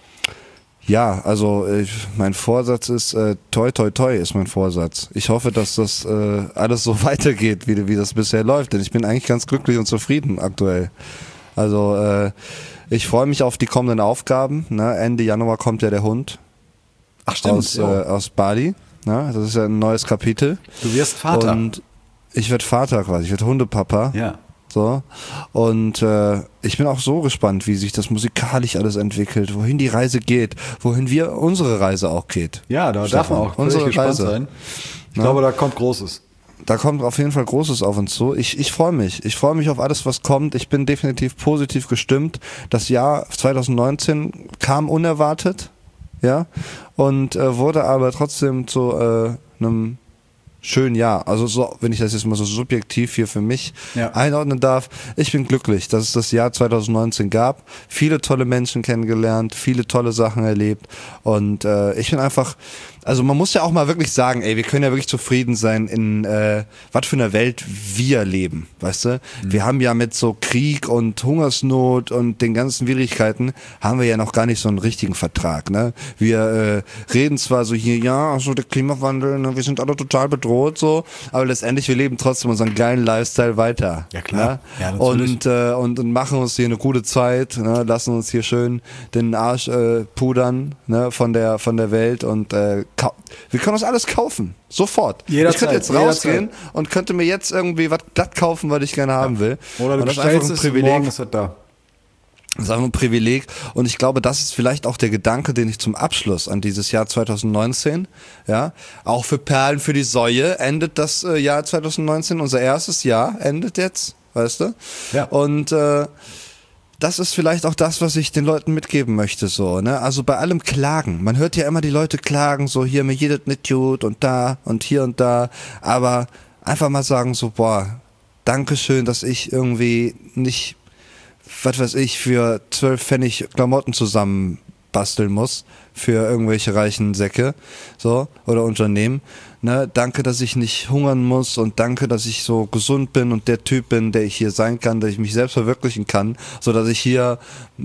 Ja, also ich, mein Vorsatz ist, äh, toi toi toi ist mein Vorsatz. Ich hoffe, dass das äh, alles so weitergeht, wie, wie das bisher läuft. Denn ich bin eigentlich ganz glücklich und zufrieden aktuell. Also äh, ich freue mich auf die kommenden Aufgaben. Ne? Ende Januar kommt ja der Hund Ach stimmt. aus, ja. äh, aus Bali. Ne? Das ist ja ein neues Kapitel. Du wirst Vater. Und ich werde Vater quasi, ich werde Hundepapa. ja. So. Und äh, ich bin auch so gespannt, wie sich das musikalisch alles entwickelt, wohin die Reise geht, wohin wir unsere Reise auch geht. Ja, da darf man auch unsere völlig gespannt Reise. sein. Ich Ja. glaube, da kommt Großes. Da kommt auf jeden Fall Großes auf uns zu. Ich, ich freue mich. Ich freue mich auf alles, was kommt. Ich bin definitiv positiv gestimmt. Das Jahr zwanzig neunzehn kam unerwartet, ja, und äh, wurde aber trotzdem zu äh, einem schönen Jahr. Also so, wenn ich das jetzt mal so subjektiv hier für mich Ja. einordnen darf. Ich bin glücklich, dass es das Jahr zwanzig neunzehn gab. Viele tolle Menschen kennengelernt, viele tolle Sachen erlebt und äh, ich bin einfach, also man muss ja auch mal wirklich sagen, ey, wir können ja wirklich zufrieden sein in äh, was für einer Welt wir leben, weißt du? Mhm. Wir haben ja mit so Krieg und Hungersnot und den ganzen Widrigkeiten haben wir ja noch gar nicht so einen richtigen Vertrag, ne? Wir äh, reden zwar so hier, ja, so der Klimawandel, ne, wir sind alle total bedroht, so, aber letztendlich wir leben trotzdem unseren geilen Lifestyle weiter. Ja, klar. Ne? Ja, natürlich. und, äh, und und machen uns hier eine gute Zeit, ne? Lassen uns hier schön den Arsch äh, pudern, ne? von der von der Welt und äh, kau- wir können uns alles kaufen, sofort. Jederzeit, ich könnte jetzt jederzeit. rausgehen und könnte mir jetzt irgendwie was glatt kaufen, was ich gerne haben will. Oder du und das ist einfach bestellst ein es und Privileg. morgen ist es da. Das ist einfach ein Privileg und ich glaube, das ist vielleicht auch der Gedanke, den ich zum Abschluss an dieses Jahr zwanzig neunzehn, ja, auch für Perlen für die Säue endet das äh, Jahr zwanzig neunzehn, unser erstes Jahr endet jetzt, weißt du? Ja. Und äh, das ist vielleicht auch das, was ich den Leuten mitgeben möchte, so, ne? Also bei allem Klagen. Man hört ja immer die Leute klagen, so hier, mir geht das nicht gut und da und hier und da. Aber einfach mal sagen so, boah, Dankeschön, dass ich irgendwie nicht, was weiß ich, für zwölf Pfennig Klamotten zusammen basteln muss für irgendwelche reichen Säcke, so, oder Unternehmen. Ne, danke, dass ich nicht hungern muss und danke, dass ich so gesund bin und der Typ bin, der ich hier sein kann, dass ich mich selbst verwirklichen kann, so dass ich hier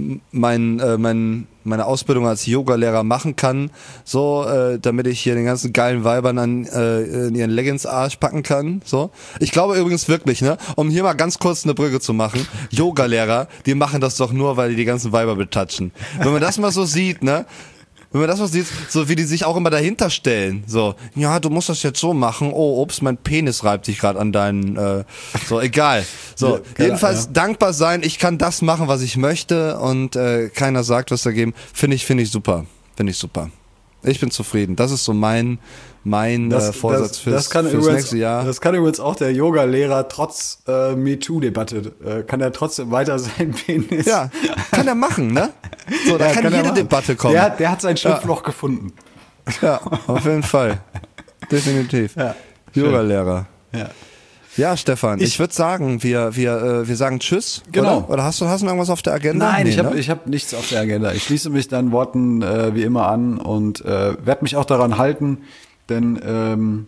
mein, äh, mein, meine Ausbildung als Yoga-Lehrer machen kann, so, äh, damit ich hier den ganzen geilen Weibern an äh, in ihren Leggings-Arsch packen kann, so. Ich glaube übrigens wirklich, ne, um hier mal ganz kurz eine Brücke zu machen, Yoga-Lehrer, die machen das doch nur, weil die die ganzen Weiber betatschen. Wenn man das mal so sieht, ne, wenn man das was sieht, so wie die sich auch immer dahinter stellen, so, ja, du musst das jetzt so machen, oh, ups, mein Penis reibt sich gerade an deinen, äh, so, egal. So, ja, klar, jedenfalls ja. Dankbar sein, ich kann das machen, was ich möchte und äh, keiner sagt was dagegen, finde ich, finde ich super, finde ich super. Ich bin zufrieden, das ist so mein, mein das, äh, Vorsatz das, fürs, das kann fürs übrigens, nächste Jahr. Das kann übrigens auch der Yoga-Lehrer trotz äh, MeToo-Debatte, äh, kann er trotzdem weiter sein Penis. Ja, kann er machen, ne? So, da ja, kann, kann jede Debatte kommen. Der, der hat sein Schlupfloch ja. gefunden. Ja, auf jeden Fall. Definitiv. Ja, Yoga-Lehrer. Ja. Ja, Stefan, ich, ich würde sagen, wir, wir, äh, wir sagen Tschüss. Genau. Oder, oder hast, du, hast du noch irgendwas auf der Agenda? Nein, nee, ich habe ne? ich hab nichts auf der Agenda. Ich schließe mich deinen Worten äh, wie immer an und äh, werde mich auch daran halten, denn ähm,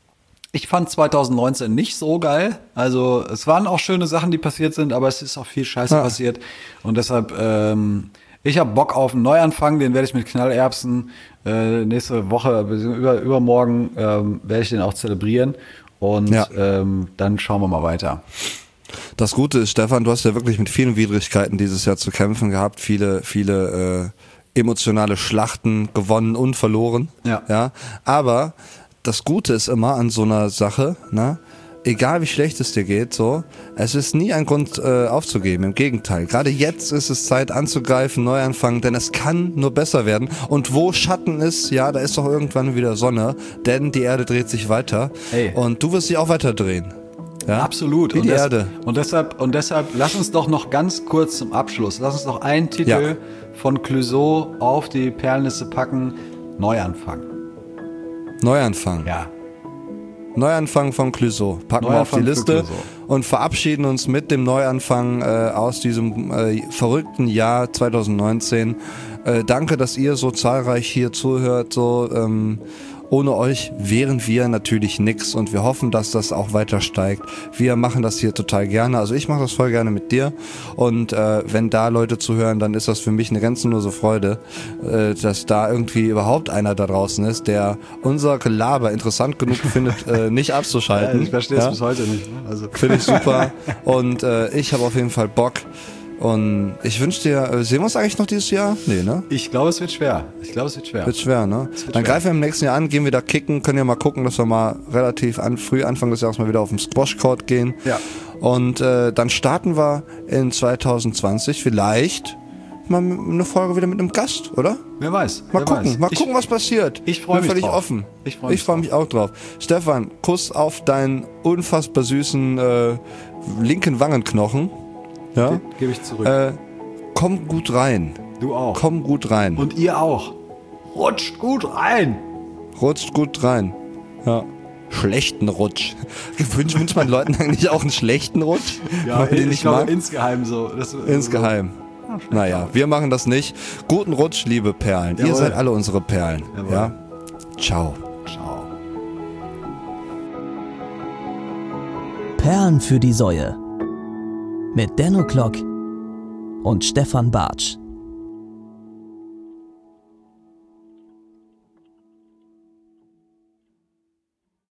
ich fand zwanzig neunzehn nicht so geil. Also es waren auch schöne Sachen, die passiert sind, aber es ist auch viel Scheiße ja. passiert. Und deshalb, ähm, ich habe Bock auf einen Neuanfang, den werde ich mit Knallerbsen äh, nächste Woche, über, übermorgen ähm, werde ich den auch zelebrieren. Und ja. ähm, dann schauen wir mal weiter. Das Gute ist, Stefan, du hast ja wirklich mit vielen Widrigkeiten dieses Jahr zu kämpfen gehabt, viele, viele äh, emotionale Schlachten gewonnen und verloren. Ja. Ja. Aber das Gute ist immer an so einer Sache, ne? Egal wie schlecht es dir geht, so, es ist nie ein Grund äh, aufzugeben, im Gegenteil. Gerade jetzt ist es Zeit anzugreifen, neu anfangen, denn es kann nur besser werden. Und wo Schatten ist, ja, da ist doch irgendwann wieder Sonne, denn die Erde dreht sich weiter. Hey. Und du wirst dich auch weiter drehen. Ja? Absolut. Wie die und das, Erde. Und deshalb, und deshalb, lass uns doch noch ganz kurz zum Abschluss, lass uns noch einen Titel ja. von Clouseau auf die Perlenliste packen, Neuanfang. Neuanfang. Ja. Neuanfang von Clouseau. Packen Neuanfang wir auf die Liste und verabschieden uns mit dem Neuanfang äh, aus diesem äh, verrückten Jahr zwanzig neunzehn. Äh, danke, dass ihr so zahlreich hier zuhört. So, ähm, ohne euch wären wir natürlich nix und wir hoffen, dass das auch weiter steigt. Wir machen das hier total gerne. Also ich mache das voll gerne mit dir und äh, wenn da Leute zuhören, dann ist das für mich eine grenzenlose Freude, äh, dass da irgendwie überhaupt einer da draußen ist, der unser Gelaber interessant genug findet, äh, nicht abzuschalten. Ja, ich verstehe es ja? bis heute nicht. Ne? Also. Finde ich super und äh, ich habe auf jeden Fall Bock. Und ich wünsche dir, äh, sehen wir uns eigentlich noch dieses Jahr? Nee, ne? Ich glaube, es wird schwer. Ich glaube, es wird schwer. Wird schwer, ne? Wird Dann schwer. Greifen wir im nächsten Jahr an, gehen wir da kicken, können ja mal gucken, dass wir mal relativ an, früh Anfang des Jahres mal wieder auf den Squash-Court gehen. Ja. Und äh, dann starten wir in zwanzig zwanzig vielleicht mal eine Folge wieder mit einem Gast, oder? Wer weiß. Mal wer gucken, weiß. mal ich, gucken, was passiert. Ich freue mich völlig drauf. offen. Ich freue mich, ich freu mich auch drauf. Stefan, Kuss auf deinen unfassbar süßen äh, linken Wangenknochen. Ja? Ge- Gebe ich zurück. Äh, Komm gut rein. Du auch. Komm gut rein. Und ihr auch. Rutscht gut rein. Rutscht gut rein. Ja. Schlechten Rutsch. Wünscht, wünscht man Leuten eigentlich auch einen schlechten Rutsch? Ja, den ich nicht glaube mag? insgeheim so. Das, Insgeheim. So. Naja, wir machen das nicht. Guten Rutsch, liebe Perlen. Jawohl. Ihr seid alle unsere Perlen. Jawohl. Ja. Ciao. Ciao. Perlen für die Säue. Mit Denno Klock und Stefan Bartsch.